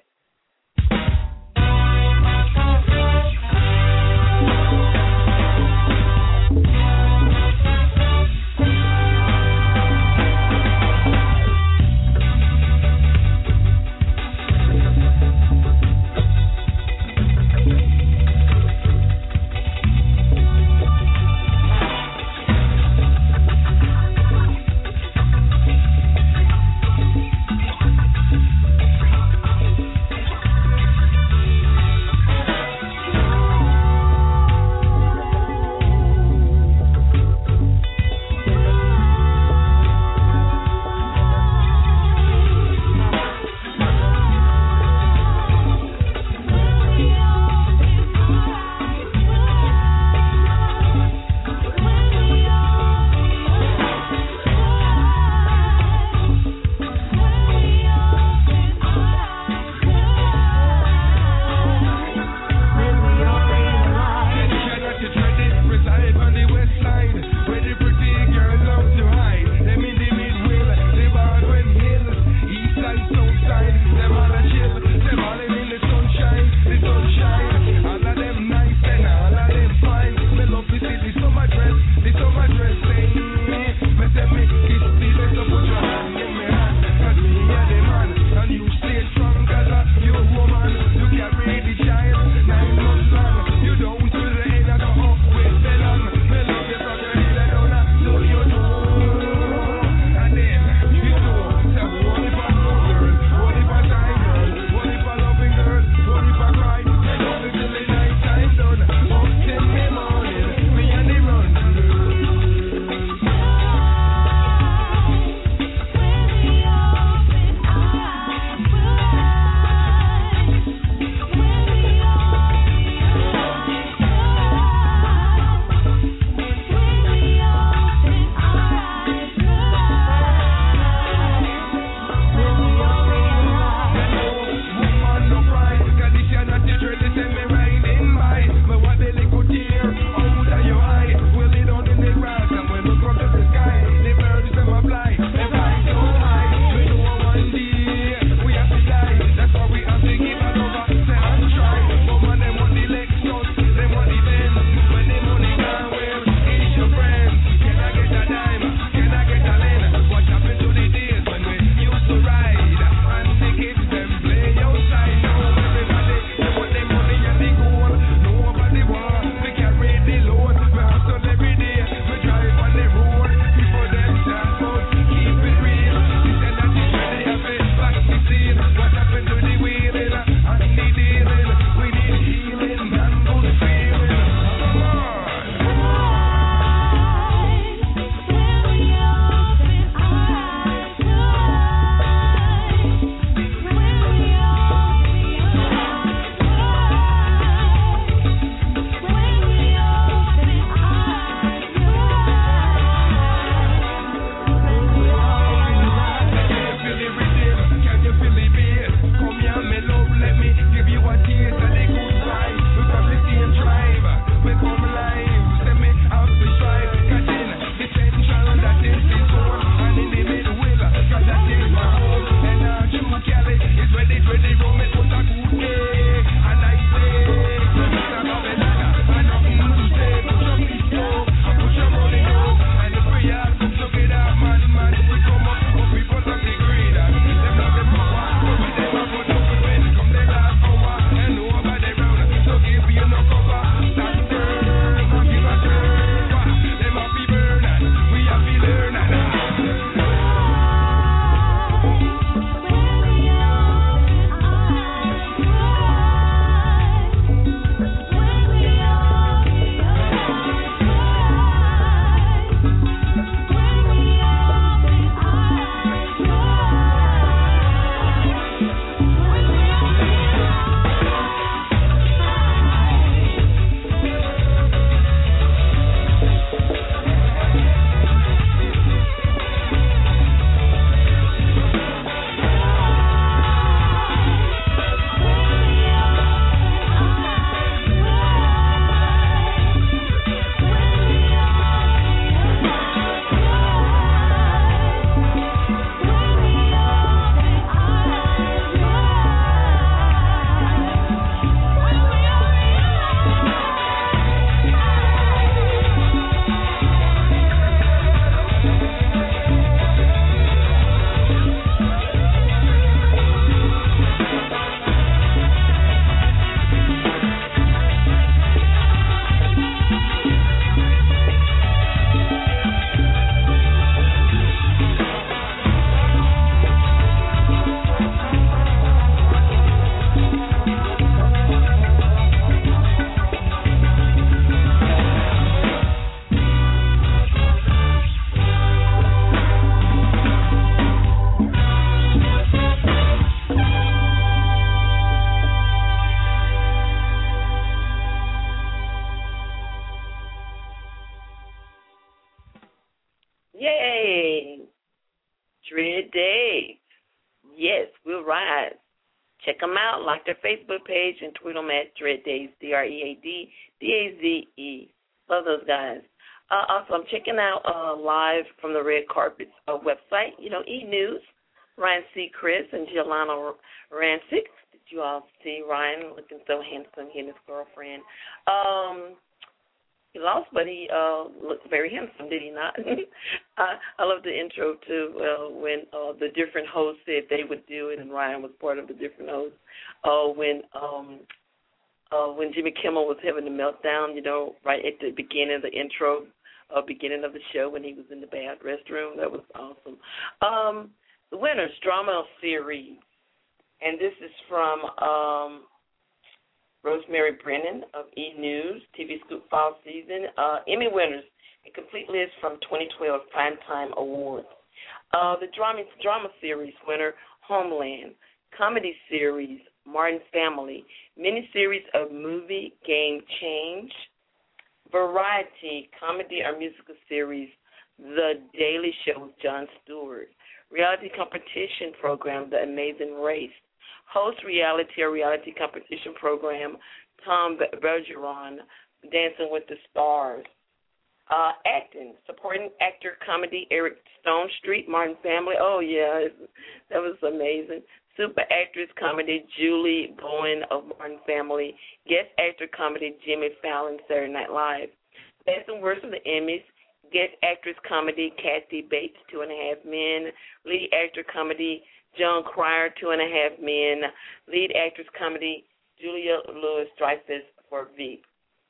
Yay! Dread Days. Yes, we'll rise. Check them out. Like their Facebook page and tweet them at Dread Days, D R E A D D A Z E. Love those guys. Uh, also, I'm checking out uh, live from the Red Carpets uh, website, you know, E-News. Ryan Seacrest and Giuliano Rancic. Did you all see Ryan looking so handsome, he and his girlfriend? Um, he lost, but he uh, looked very handsome, did he not? I, I love the intro, too, uh, when uh, the different hosts said they would do it, and Ryan was part of the different hosts. Uh, when um, uh, when Jimmy Kimmel was having the meltdown, you know, right at the beginning of the intro, uh, beginning of the show when he was in the bad restroom. That was awesome. Um, the winners, drama series. And this is from um, Rosemary Brennan of E! News, T V Scoop Fall Season. Uh, Emmy winners, a complete list from twenty twelve Primetime Awards. Uh, the drama, drama series winner, Homeland. Comedy series, Martin Family. Miniseries of movie, Game Change. Variety, comedy or musical series, The Daily Show with Jon Stewart. Reality competition program, The Amazing Race. Host reality or reality competition program, Tom Bergeron, Dancing with the Stars. Uh, acting, supporting actor comedy, Eric Stonestreet, Martin Family. Oh, yeah, that was amazing. Super actress comedy, Julie Bowen of Martin Family. Guest actor comedy, Jimmy Fallon, Saturday Night Live. Best and worst of the Emmys. Guest actress comedy, Kathy Bates, Two and a Half Men. Lead actor comedy, John Cryer, Two and a Half Men. Lead actress comedy, Julia Louis-Dreyfus for Veep.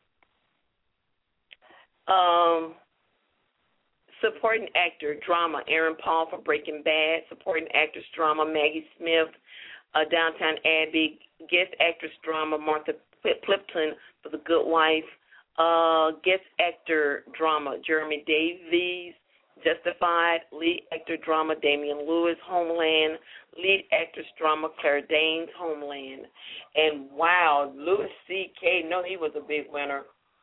Um, supporting actor, drama, Aaron Paul for Breaking Bad. Supporting actress, drama, Maggie Smith, uh, Downtown Abbey. Guest actress, drama, Martha Plimpton for The Good Wife. Uh, guest actor, drama, Jeremy Davies, Justified. Lead actor, drama, Damian Lewis, Homeland. Lead actress, drama, Claire Danes, Homeland. And wow, Louis C K, no, he was a big winner.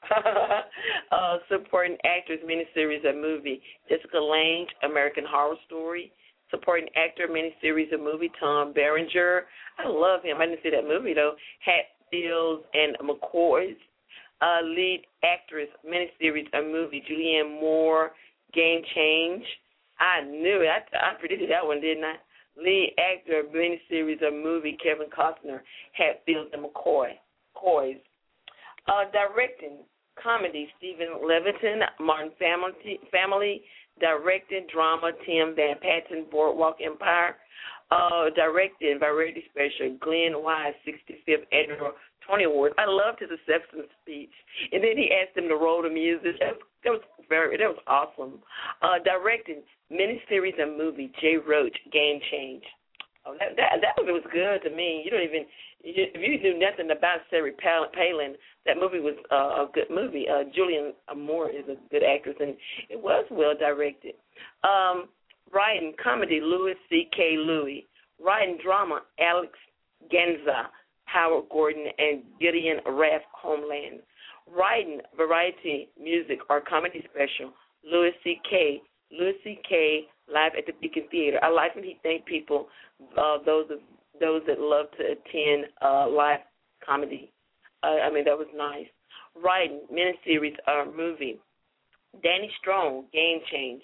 uh, supporting actress, miniseries or movie, Jessica Lange, American Horror Story. Supporting actor, miniseries or movie, Tom Berenger. I love him. I didn't see that movie, though. Hatfields and McCoys. Uh, lead actress, miniseries or movie, Julianne Moore, Game Change. I knew it. I, I predicted that one, didn't I? Lead actor, miniseries or movie, Kevin Costner, Hatfields and McCoy. Coys. Uh, directing, comedy, Stephen Leviton, Martin Family, Family. Directed, drama, Tim Van Patten, Boardwalk Empire. Uh, directed, variety special, Glenn Wise, sixty-fifth Annual Tony Awards. I loved his acceptance speech. And then he asked him to roll the music. That was, that was very, that was awesome. Uh, directed, miniseries and movie, Jay Roach, Game Change. Oh, that, that, that was good to me. You don't even, if you knew nothing about Sarah Palin, that movie was uh, a good movie. Uh, Julianne Moore is a good actress, and it was well directed. Um, writing, comedy, Louis C K. Louis. Writing, drama, Alex Genza, Howard Gordon, and Gideon Raff, Homeland. Writing, variety, music, or comedy special, Louis C K. Louis C K. Live at the Beacon Theater. I like when he thanked people, uh, those of, those that love to attend uh, live comedy. Uh, I mean, that was nice. Writing, miniseries or movie, Danny Strong, Game Change.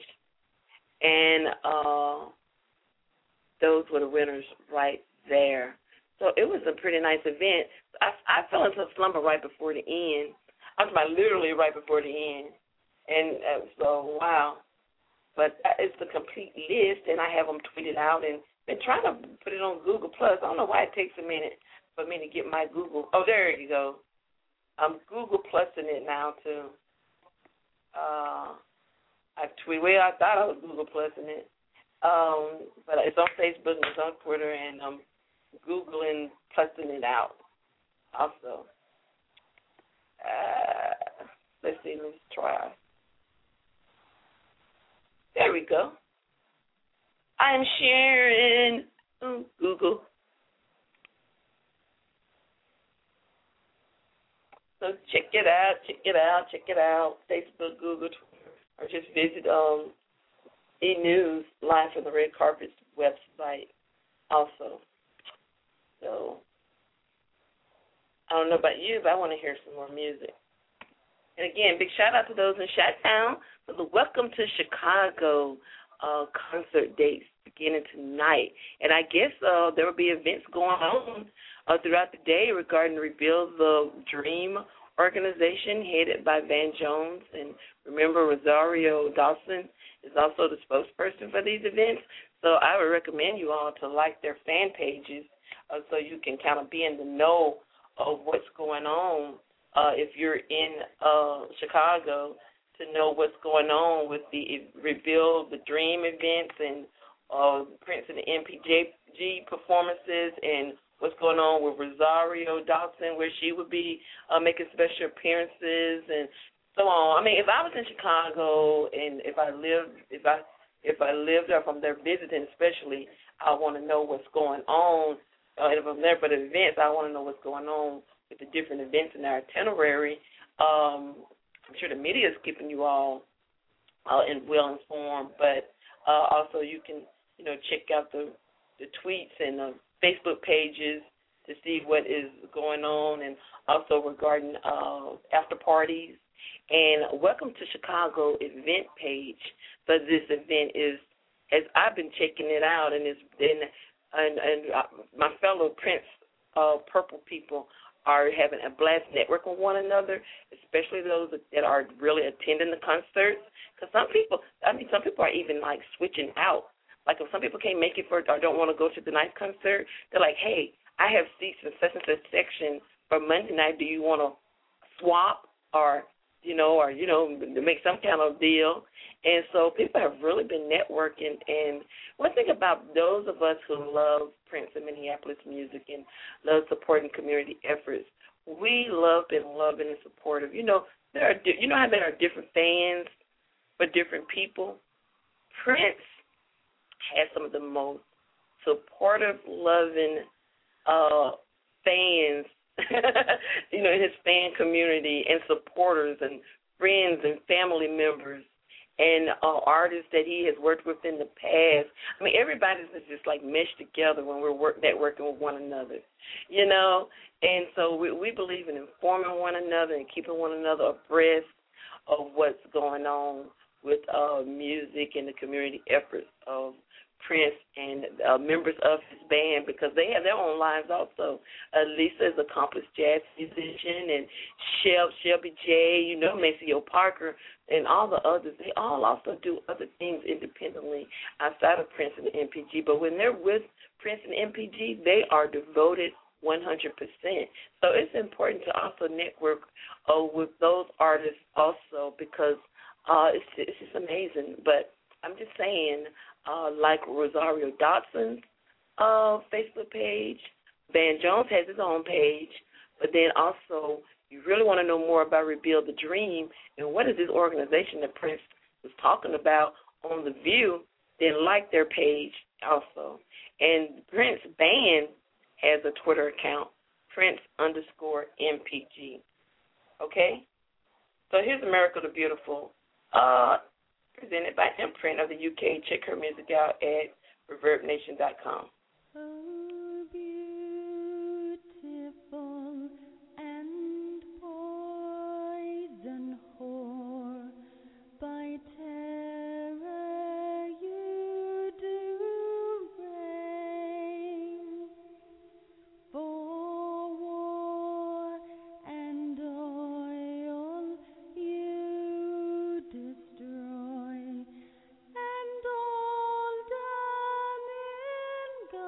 And uh, those were the winners right there. So it was a pretty nice event. I, I fell into a slumber right before the end. I was like literally right before the end. And uh, so, wow. But it's the complete list, and I have them tweeted out and been trying to put it on Google Plus. I don't know why it takes a minute for me to get my Google. Oh, there you go. I'm Google Plusing it now, too. Uh, I've tweeted. Well, I thought I was Google Plusing it. Um, but it's on Facebook and it's on Twitter, and I'm Googling Plusing it out also. Uh, let's see. Let's try. There we go. I'm sharing oh, Google. So check it out, check it out, check it out. Facebook, Google, Twitter, or just visit um, E-News live from the Red Carpet website also. So I don't know about you, but I want to hear some more music. And again, big shout out to those in Chi-Town for the Welcome to Chicago uh, concert dates beginning tonight. And I guess uh, there will be events going on uh, throughout the day regarding Rebuild the Dream organization headed by Van Jones. And remember, Rosario Dawson is also the spokesperson for these events. So I would recommend you all to like their fan pages uh, so you can kind of be in the know of what's going on uh, if you're in uh, Chicago, to know what's going on with the Rebuild the Dream events and uh, Prince and the M P G performances, and what's going on with Rosario Dawson, where she would be uh, making special appearances and so on. I mean, if I was in Chicago and if I lived, if I if I lived there, if I'm there visiting especially, I want to know what's going on. Uh, if I'm there for the events, I want to know what's going on with the different events in our itinerary. Um, I'm sure the media is keeping you all uh, in, well informed, but uh, also you can, you know, check out the, the tweets and the Facebook pages to see what is going on, and also regarding uh, after parties. And Welcome to Chicago event page for this event is, as I've been checking it out, and it's been, and, and my fellow Prince uh, Purple people are having a blast networking with one another, especially those that are really attending the concerts. Because some people, I mean, some people are even like switching out. Like if some people can't make it for or don't want to go to the night concert, they're like, hey, I have seats in such and such section for Monday night. Do you want to swap or, you know, or, you know, to make some kind of deal? And so people have really been networking. And one thing about those of us who love Prince and Minneapolis music and love supporting community efforts, we love being loving and supportive. You know, there are, you know how there are different fans for different people? Prince has some of the most supportive, loving uh, fans, you know, in his fan community, and supporters and friends and family members and uh, artists that he has worked with in the past. I mean, everybody's just like meshed together when we're work, networking with one another, you know. And so we, we believe in informing one another and keeping one another abreast of what's going on with uh, music and the community efforts of Prince and uh, members of his band, because they have their own lives also. Uh, Lisa is an accomplished jazz musician, and Shel- Shelby J, you know, Maceo Parker, and all the others. They all also do other things independently outside of Prince and the M P G. But when they're with Prince and M P G, they are devoted one hundred percent. So it's important to also network uh, with those artists also, because uh, it's, it's just amazing. But I'm just saying, uh, like Rosario Dawson's uh, Facebook page, Van Jones has his own page, but then also you really want to know more about Rebuild the Dream and what is this organization that Prince was talking about on The View, then like their page also. And Prince Band has a Twitter account, Prince underscore M P G. Okay? So here's America the Beautiful, uh, presented by Imprint of the U K. Check her music out at reverb nation dot com. Oh, beautiful and poison whore, by terror you do reign, for war and oil you destroy, and all done in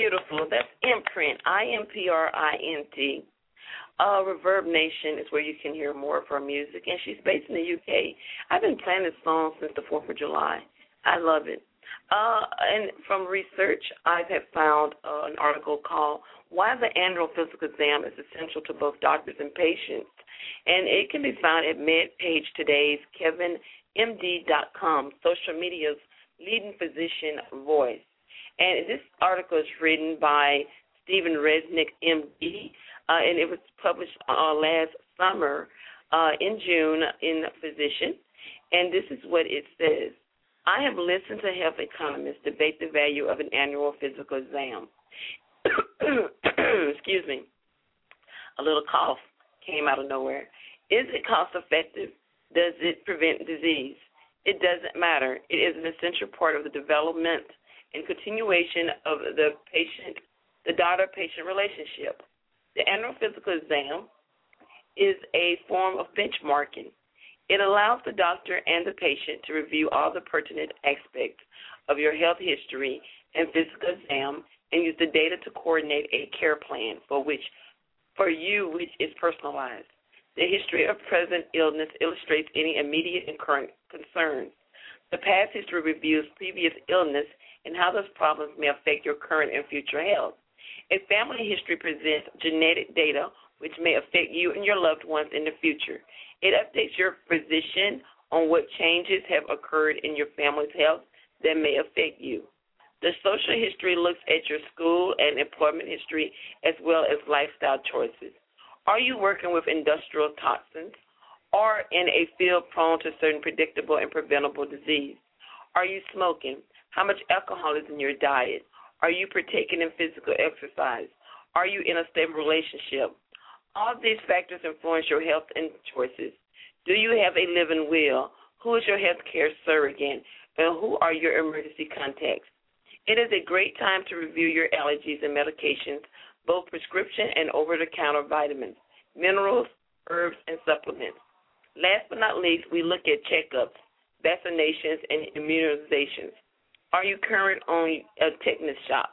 beautiful. That's Imprint, I M P R I N T. Uh, Reverb Nation is where you can hear more of her music, and she's based in the U K. I've been playing this song since the fourth of July. I love it. Uh, and from research, I have found uh, an article called Why the Annual Physical Exam is Essential to Both Doctors and Patients, and it can be found at MedPage Today's Kevin M D dot com, social media's leading physician voice. And this article is written by Stephen Resnick, M D, uh, and it was published uh, last summer uh, in June in Physician. And this is what it says. I have listened to health economists debate the value of an annual physical exam. Excuse me. A little cough came out of nowhere. Is it cost effective? Does it prevent disease? It doesn't matter. It is an essential part of the development and continuation of the patient, the doctor-patient relationship. The annual physical exam is a form of benchmarking. It allows the doctor and the patient to review all the pertinent aspects of your health history and physical exam and use the data to coordinate a care plan for which, for you, which is personalized. The history of present illness illustrates any immediate and current concerns. The past history reviews previous illness and how those problems may affect your current and future health. A family history presents genetic data which may affect you and your loved ones in the future. It updates your physician on what changes have occurred in your family's health that may affect you. The social history looks at your school and employment history as well as lifestyle choices. Are you working with industrial toxins or in a field prone to certain predictable and preventable disease? Are you smoking? How much alcohol is in your diet? Are you partaking in physical exercise? Are you in a stable relationship? All of these factors influence your health and choices. Do you have a living will? Who is your health care surrogate? And who are your emergency contacts? It is a great time to review your allergies and medications, both prescription and over-the-counter vitamins, minerals, herbs, and supplements. Last but not least, we look at checkups, vaccinations, and immunizations. Are you current on a tetanus shot?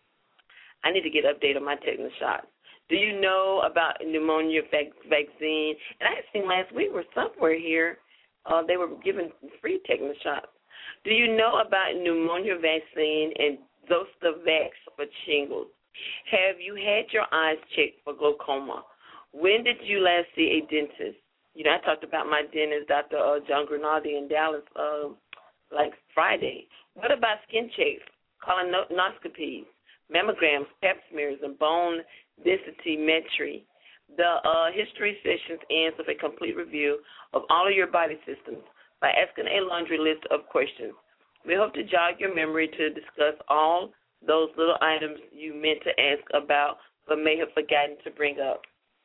I need to get updated on my tetanus shot. Do you know about pneumonia vac- vaccine? And I had seen last week where somewhere here uh, they were giving free tetanus shots. Do you know about pneumonia vaccine and Zostavax for shingles? Have you had your eyes checked for glaucoma? When did you last see a dentist? You know, I talked about my dentist, Doctor Uh, John Grinaldi in Dallas, uh, like Friday. What about skin checks, colonoscopies, mammograms, pap smears, and bone densitometry? The uh, history sessions ends with a complete review of all of your body systems by asking a laundry list of questions. We hope to jog your memory to discuss all those little items you meant to ask about but may have forgotten to bring up.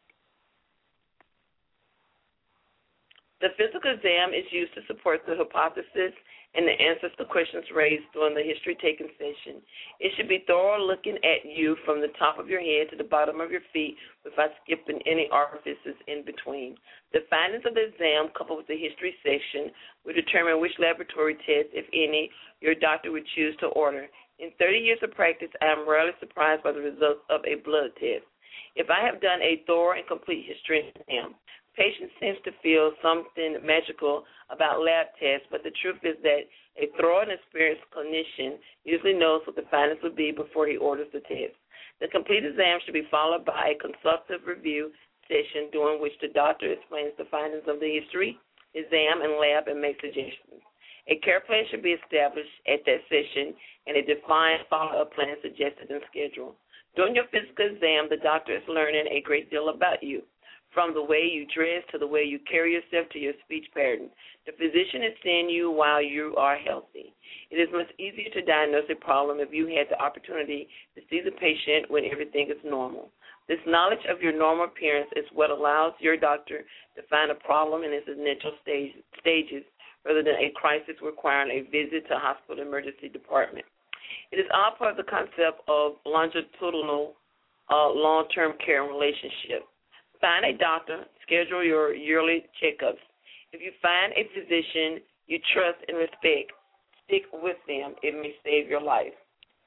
The physical exam is used to support the hypothesis and the answers to questions raised during the history-taking session. It should be thorough looking at you from the top of your head to the bottom of your feet without skipping any orifices in between. The findings of the exam, coupled with the history section, will determine which laboratory test, if any, your doctor would choose to order. In thirty years of practice, I am rarely surprised by the results of a blood test. If I have done a thorough and complete history exam, patients seem to feel something magical about lab tests, but the truth is that a thorough and experienced clinician usually knows what the findings will be before he orders the test. The complete exam should be followed by a consultative review session during which the doctor explains the findings of the history, exam, and lab and makes suggestions. A care plan should be established at that session and a defined follow-up plan suggested and scheduled. During your physical exam, the doctor is learning a great deal about you, from the way you dress to the way you carry yourself to your speech pattern. The physician is seeing you while you are healthy. It is much easier to diagnose a problem if you had the opportunity to see the patient when everything is normal. This knowledge of your normal appearance is what allows your doctor to find a problem in its initial stage, stages rather than a crisis requiring a visit to a hospital emergency department. It is all part of the concept of longitudinal uh, long-term care and relationship. Find a doctor, schedule your yearly checkups. If you find a physician you trust and respect, stick with them. It may save your life.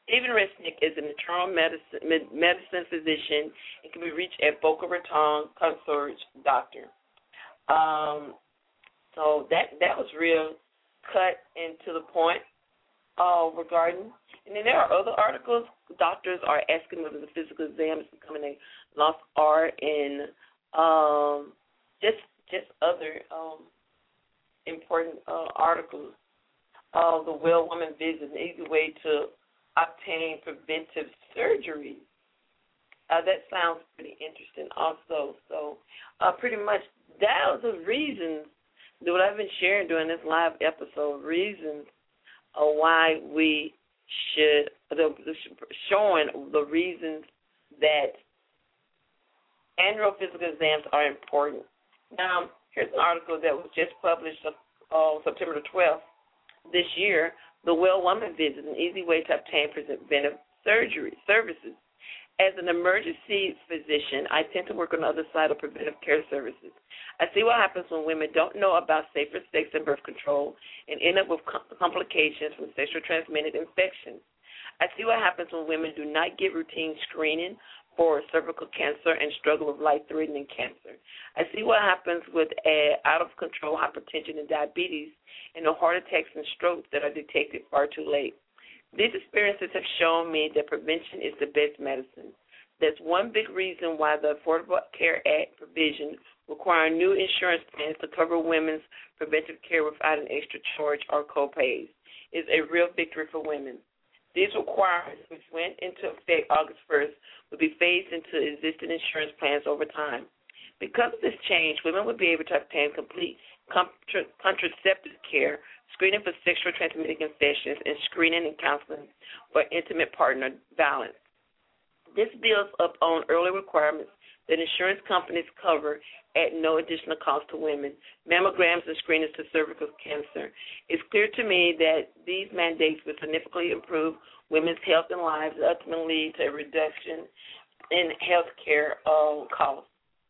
Stephen Resnick is an internal medicine, medicine physician and can be reached at Boca Raton Concierge Doctor. Um, so that that was real cut and to the point uh, regarding. And then there are other articles. Doctors are asking whether the physical exam is becoming a lost art, and um, just just other um, important uh, articles. Uh, the Well Woman Visit, an easy way to obtain preventive surgery. Uh, that sounds pretty interesting also. So uh, pretty much that was the reasons that what I've been sharing during this live episode, reasons uh, why we should, the, the, showing the reasons that annual physical exams are important. Now, here's an article that was just published on uh, September the twelfth this year, The Well Woman Visit, an easy way to obtain preventive surgery services. As an emergency physician, I tend to work on the other side of preventive care services. I see what happens when women don't know about safer sex and birth control and end up with complications from sexually transmitted infections. I see what happens when women do not get routine screening for cervical cancer and struggle with life-threatening cancer. I see what happens with uh, out-of-control hypertension and diabetes and the heart attacks and strokes that are detected far too late. These experiences have shown me that prevention is the best medicine. That's one big reason why the Affordable Care Act provisions require new insurance plans to cover women's preventive care without an extra charge or co-pays. It's a real victory for women. These requirements, which went into effect August first, will be phased into existing insurance plans over time. Because of this change, women will be able to obtain complete contra- contraceptive care, screening for sexually transmitted infections, and screening and counseling for intimate partner violence. This builds up on early requirements that insurance companies cover at no additional cost to women, mammograms and screenings to cervical cancer. It's clear to me that these mandates will significantly improve women's health and lives and ultimately lead to a reduction in health care uh, costs.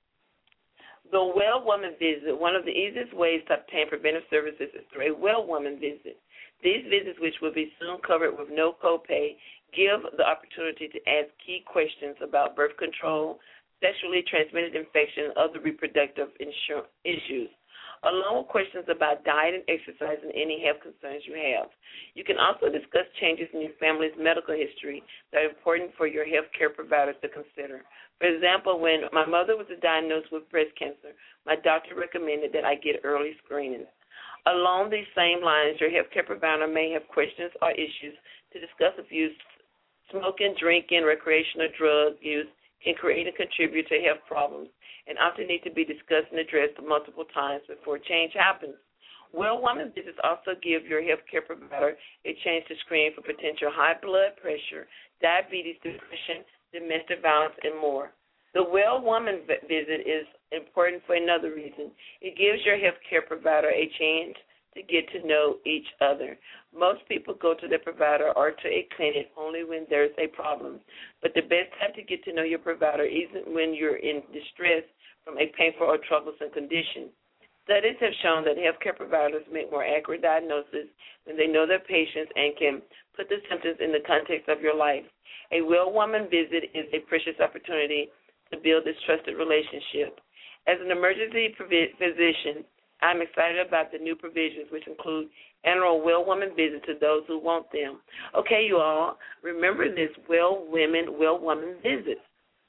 The Well Woman Visit, one of the easiest ways to obtain preventive services is through a Well Woman Visit. These visits, which will be soon covered with no copay, give the opportunity to ask key questions about birth control, sexually transmitted infection, and other reproductive issues, along with questions about diet and exercise and any health concerns you have. You can also discuss changes in your family's medical history that are important for your health care providers to consider. For example, when my mother was diagnosed with breast cancer, my doctor recommended that I get early screenings. Along these same lines, your health care provider may have questions or issues to discuss if use, smoking, drinking, recreational drug use can create and contribute to health problems and often need to be discussed and addressed multiple times before change happens. Well Woman Visits also give your health care provider a chance to screen for potential high blood pressure, diabetes, depression, domestic violence, and more. The Well Woman Visit is important for another reason. It gives your health care provider a chance to get to know each other. Most people go to their provider or to a clinic only when there's a problem. But the best time to get to know your provider isn't when you're in distress from a painful or troublesome condition. Studies have shown that healthcare providers make more accurate diagnoses when they know their patients and can put the symptoms in the context of your life. A Well Woman Visit is a precious opportunity to build this trusted relationship. As an emergency physician, I'm excited about the new provisions, which include annual Well Woman Visit to those who want them. Okay, you all, remember this, Well Women, Well Woman Visits.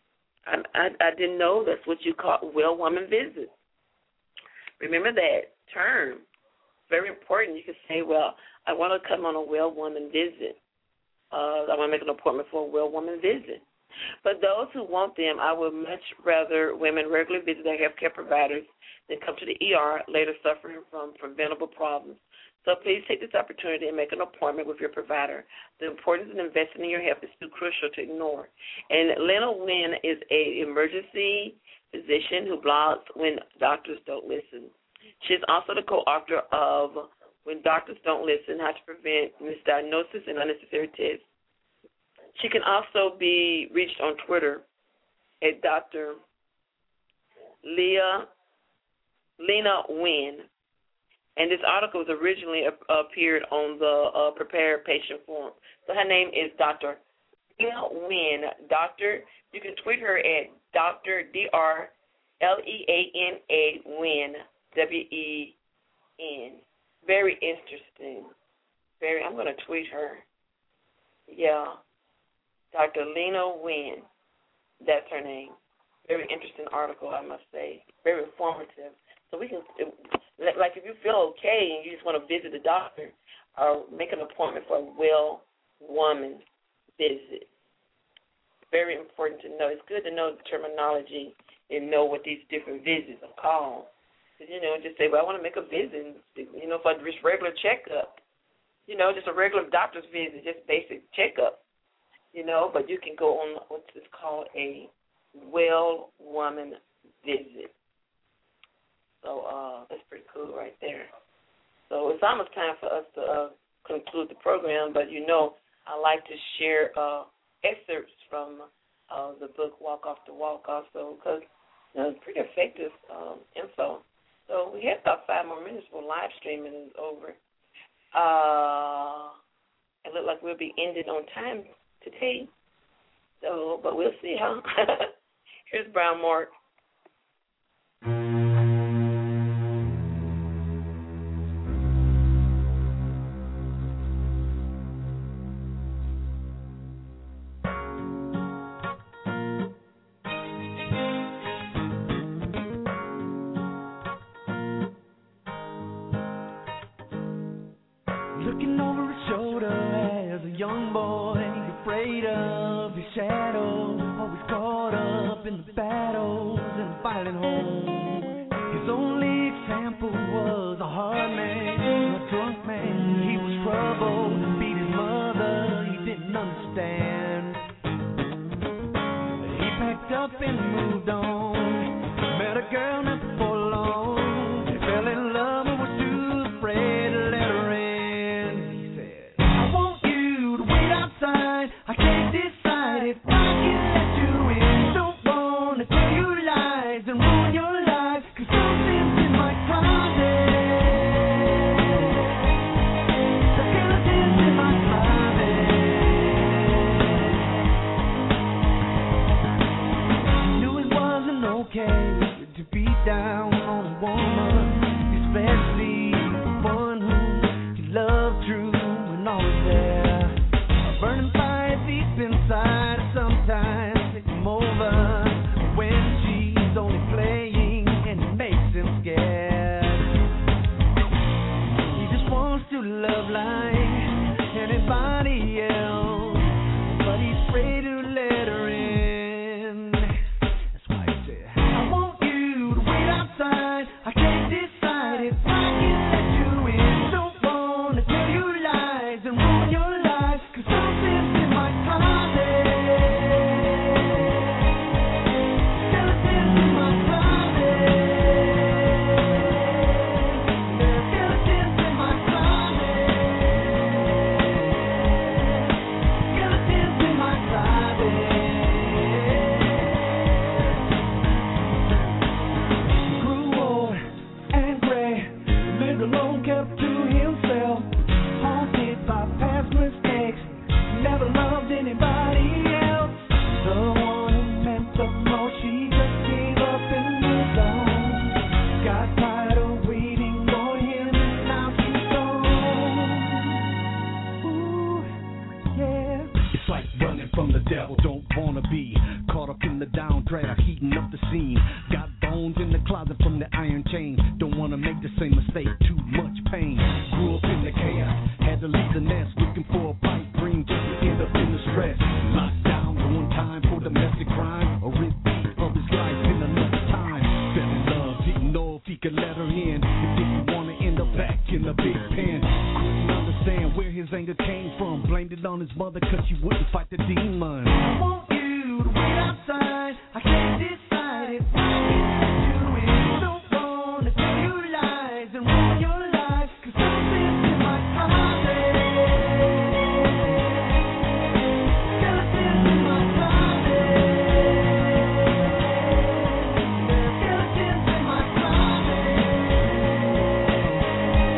I, I, I didn't know that's what you call Well Woman Visits. Remember that term. Very important. You can say, well, I want to come on a Well Woman Visit. Uh, I want to make an appointment for a Well Woman Visit. But those who want them, I would much rather women regularly visit their healthcare providers than come to the E R later suffering from preventable problems. So please take this opportunity and make an appointment with your provider. The importance of investing in your health is too crucial to ignore. And Lena Wynn is an emergency physician who blogs When Doctors Don't Listen. She's also the co-author of When Doctors Don't Listen, How to Prevent Misdiagnosis and Unnecessary Tests. She can also be reached on Twitter at Doctor Leah, Lena Wynn. And this article was originally uh, appeared on the uh, Prepared Patient Forum. So her name is Doctor Lena Wynn. Doctor, you can tweet her at Doctor D R L E A N A Wynn, W E N. Very interesting. Very. I'm going to tweet her. Yeah. Doctor Lena Wynn. That's her name. Very interesting article, I must say. Very informative. So we can, like, if you feel okay and you just want to visit the doctor, or make an appointment for a well woman visit. Very important to know. It's good to know the terminology and know what these different visits are called. Because, you know, just say, well, I want to make a visit, you know, for just regular checkup. You know, just a regular doctor's visit, just basic checkup. You know, but you can go on what's this called a well woman visit. So uh, that's pretty cool right there. So it's almost time for us to uh, conclude the program, but you know I like to share uh, excerpts from uh, the book Walk Off the Walk also because you know, it's pretty effective um, info. So we have about five more minutes for live streaming is over. Uh, it looked like we'll be ending on time today. So, but we'll see, huh? Here's Brown Mark. Looking over his shoulder as a young boy, afraid of his shadow, always caught up in the battles and fighting home. His only example was a hard man, a drunk man. He was troubled, beat his mother, he didn't understand. He packed up and moved on, met a girl not before long. They fell in love but was too afraid to let her in. I can't decide if I can let you in. Don't wanna tell you lies and ruin your life, 'cause something's in my closet. The skeleton's in my closet. Knew it wasn't okay to be down on a woman, especially the one who you love true and always there. Burning fire deep inside, sometimes take him over when she's only playing and it makes him scared. He just wants to love like anybody else, but he's afraid to let her in. That's why he said, I want you to wait outside. I can't decide if I can let you in. Don't wanna tell you lies and ruin your life, 'cause something's in my closet. Skeletons in my closet. Skeletons in my closet. Skeletons in my closet. Grew old and gray, lived alone, kept to himself, haunted by past mistakes. Never loved anybody else. The one who meant the most, she just gave up and moved on. Got tired of waiting on him, now she's gone. Ooh, yeah. It's like running from the devil, don't wanna be caught up in the downdraft, heating up the scene. Got bones in the closet from the iron chain. Don't wanna make the same mistake, too much pain. Grew up in the chaos, had to leave the nest, looking for a pipe dream just to end up in the stress. Locked down, doing time for domestic crime, a repeat of his life in another time. Fell in love, didn't know if he could let her in. He didn't wanna end up back in the big pen. Couldn't understand where his anger came from. Blamed it on his mother 'cause she wouldn't fight the demon. I want you to wait outside. I can't decide if I can let you in. Don't wanna tell you lies and ruin your life, 'cause something's in my closet. Skeletons in my closet. Skeletons in my closet.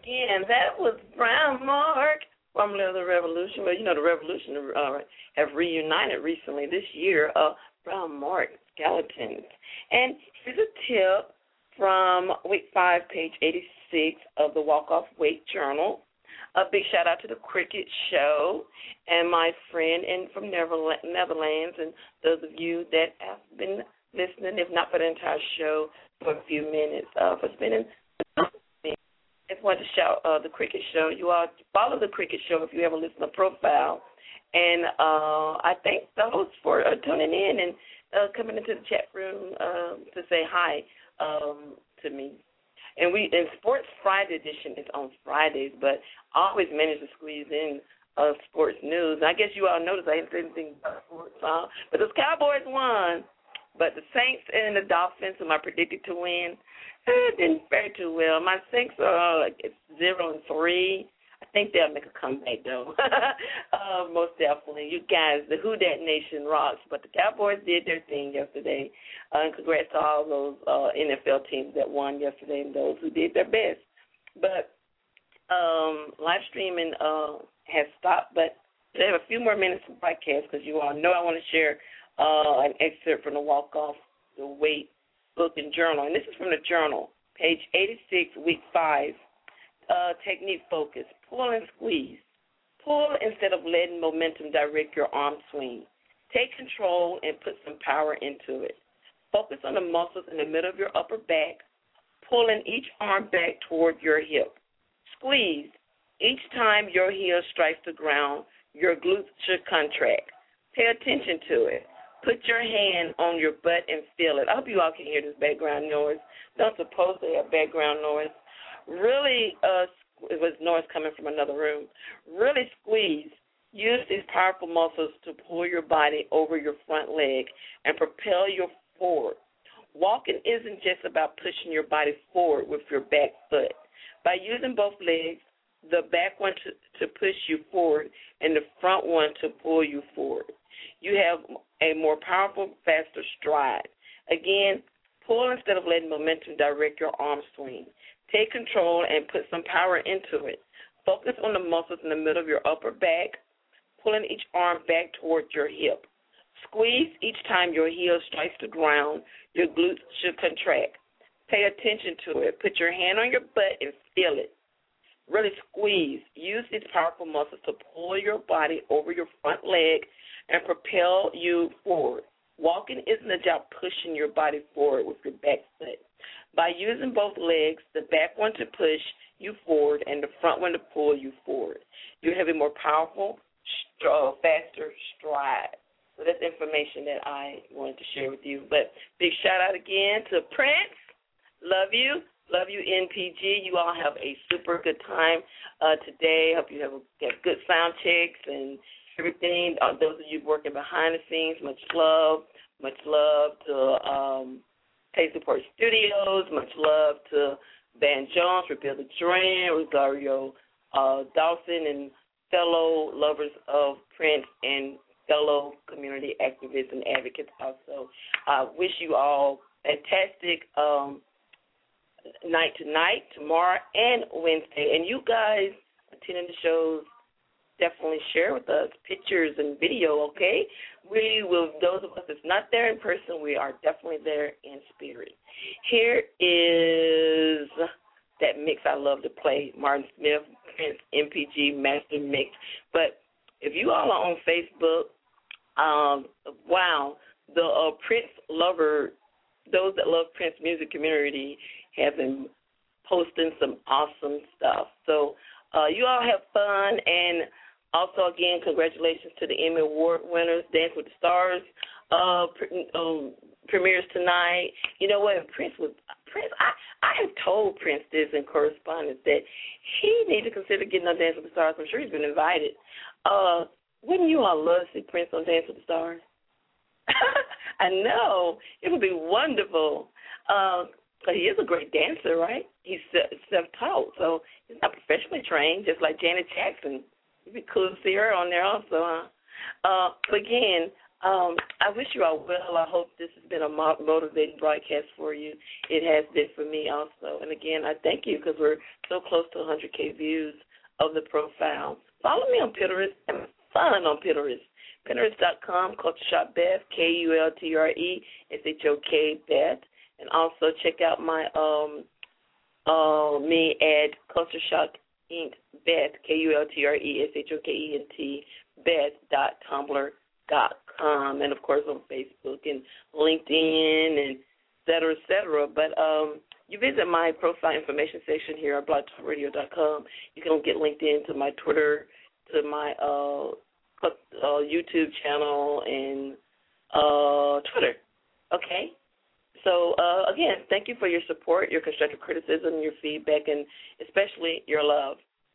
again, that was Brown Mark, formerly of the Revolution. Well, you know, the Revolution uh, have reunited recently this year. Uh, Brown Mark Skeletons. And here's a tip from week five, page eighty-six of the Walk Off Weight Journal. A big shout out to the Cricket Show and my friend in from Netherlands and those of you that have been listening, if not for the entire show, for a few minutes, uh, for spending. I just wanted to shout uh, the Cricket Show. You all follow the Cricket Show if you have a listener profile. And uh, I thank the hosts for uh, tuning in and uh, coming into the chat room uh, to say hi um, to me. And we and Sports Friday edition is on Fridays, but I always manage to squeeze in uh, sports news. I guess you all noticed I didn't say anything about sports, uh, but those Cowboys won. But the Saints and the Dolphins, whom I predicted to win, eh, didn't fare too well. My Saints are like it's zero and three. I think they'll make a comeback though. uh, most definitely, you guys, the Who Dat Nation rocks. But the Cowboys did their thing yesterday. Uh, and congrats to all those uh, N F L teams that won yesterday and those who did their best. But um, live streaming uh, has stopped, but they have a few more minutes of broadcast because you all know I want to share uh, an excerpt from the Walk Off the Weight book and journal. And this is from the journal, page eighty-six, week five, uh, technique focus, pull and squeeze. Pull instead of letting momentum direct your arm swing. Take control and put some power into it. Focus on the muscles in the middle of your upper back, pulling each arm back toward your hip. Squeeze. Each time your heel strikes the ground, your glutes should contract. Pay attention to it. Put your hand on your butt and feel it. I hope you all can hear this background noise. Don't suppose they have background noise. Really, uh, it was noise coming from another room. Really squeeze. Use these powerful muscles to pull your body over your front leg and propel you forward. Walking isn't just about pushing your body forward with your back foot. By using both legs, the back one to, to push you forward and the front one to pull you forward, you have a more powerful, faster stride. Again, pull instead of letting momentum direct your arm swing. Take control and put some power into it. Focus on the muscles in the middle of your upper back, pulling each arm back towards your hip. Squeeze each time your heel strikes the ground. Your glutes should contract. Pay attention to it. Put your hand on your butt and feel it. Really squeeze. Use these powerful muscles to pull your body over your front leg and propel you forward. Walking isn't about pushing your body forward with your back foot. By using both legs, the back one to push you forward and the front one to pull you forward, you have a more powerful, uh, faster stride. So that's information that I wanted to share with you. But big shout out again to Prince. Love you. Love you, N P G. You all have a super good time uh, today. Hope you have, a, have good sound checks and everything. Uh, those of you working behind the scenes, much love. Much love to um, Paysupport Studios. Much love to Van Jones, Rebuild the Dream, Rosario uh, Dawson, and fellow lovers of Prince and fellow community activists and advocates also. I uh, wish you all fantastic um, night tonight, tomorrow, and Wednesday. And you guys attending the shows, definitely share with us pictures and video, okay? We will, those of us that's not there in person, we are definitely there in spirit. Here is that mix I love to play, Martin Smith, Prince, M P G, Master Mix. But if you all are on Facebook, um, wow, the uh, Prince lover, those that love Prince music community have been posting some awesome stuff. So uh, you all have fun, and also, again, congratulations to the Emmy Award winners. Dance with the Stars uh, pre- um, premieres tonight. You know what? Prince was Prince. I, I have told Prince this in correspondence that he needs to consider getting on Dance with the Stars. I'm sure he's been invited. Uh, wouldn't you all love to see Prince on Dance with the Stars? I know. It would be wonderful. Uh, but he is a great dancer, right? He's self-taught, so he's not professionally trained, just like Janet Jackson. It'd be cool to see her on there also. Huh? Uh, but again, Um, I wish you all well. I hope this has been a mo- motivating broadcast for you. It has been for me also. And again, I thank you because we're so close to one hundred K views of the profile. Follow me on Pinterest. I'm fun on Pinterest. Pinterest dot com, Culture Shock Beth, K U L T R E S H O K Beth. And also check out my um uh me at Culture Shock Inc Beth, K U L T R E S H O K E N T Beth dot tumblr dot com, and of course on Facebook and LinkedIn and et cetera, et cetera. But um you visit my profile information section here at blog talk radio dot com. You can get linked in to my Twitter, to my uh, uh YouTube channel and uh Twitter. Okay? So, uh, again, thank you for your support, your constructive criticism, your feedback, and especially your love.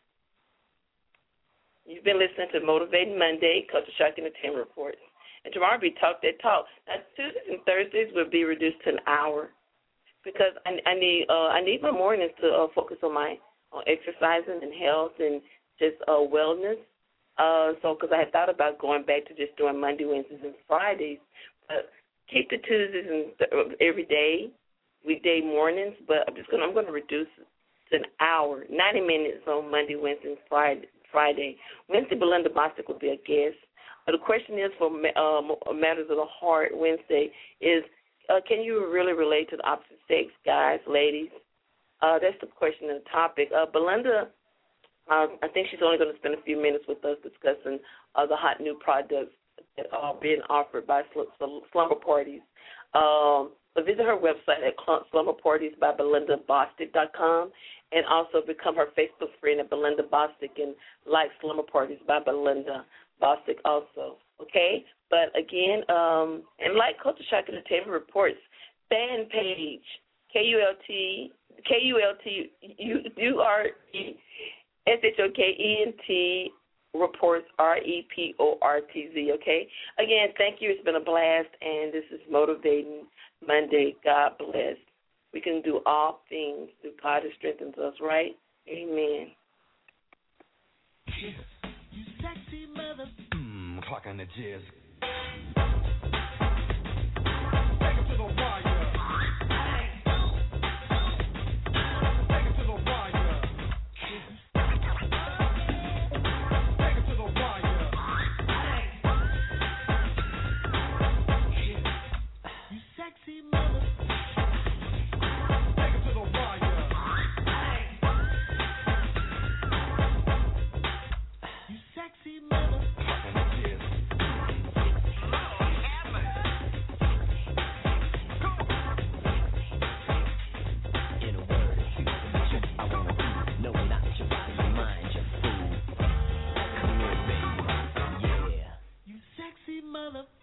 You've been listening to Motivating Monday, Culture Shock Entertainment Reports. And tomorrow will be Talk That Talk. Now, Tuesdays and Thursdays will be reduced to an hour because I, I need uh, I need my mornings to uh, focus on my on exercising and health and just uh, wellness. Uh, so, because I had thought about going back to just doing Monday, Wednesdays, and Fridays, but keep the Tuesdays and th- every day, weekday mornings, but I'm just gonna I'm gonna reduce it to an hour, ninety minutes on Monday, Wednesday, and Friday. Friday. Wednesday, Belinda Bostic will be a guest. Uh, the question is for uh, matters of the heart. Wednesday is uh, can you really relate to the opposite sex, guys, ladies? Uh, that's the question and the topic. Uh, Belinda, uh, I think she's only going to spend a few minutes with us discussing uh, the hot new products that are being offered by sl- slumber parties. Um, but visit her website at slumber parties by belinda bostic dot com and also become her Facebook friend at Belinda Bostic and like Slumber Parties by Belinda Bostic also. Okay? But again, um, and like Culture Shock Entertainment Reports fan page, K U L T K U L T U R E S H O K E N T Reports, R E P O R T Z, okay? Again, thank you. It's been a blast, and this is Motivating Monday. God bless. We can do all things through God who strengthens us, right? Amen. You sexy mother. Mmm, clock on the jizz. Take it to the wire. Take it to the wire. Take it to the wire. You sexy mother. Take it to the wire. You sexy mother. Mother.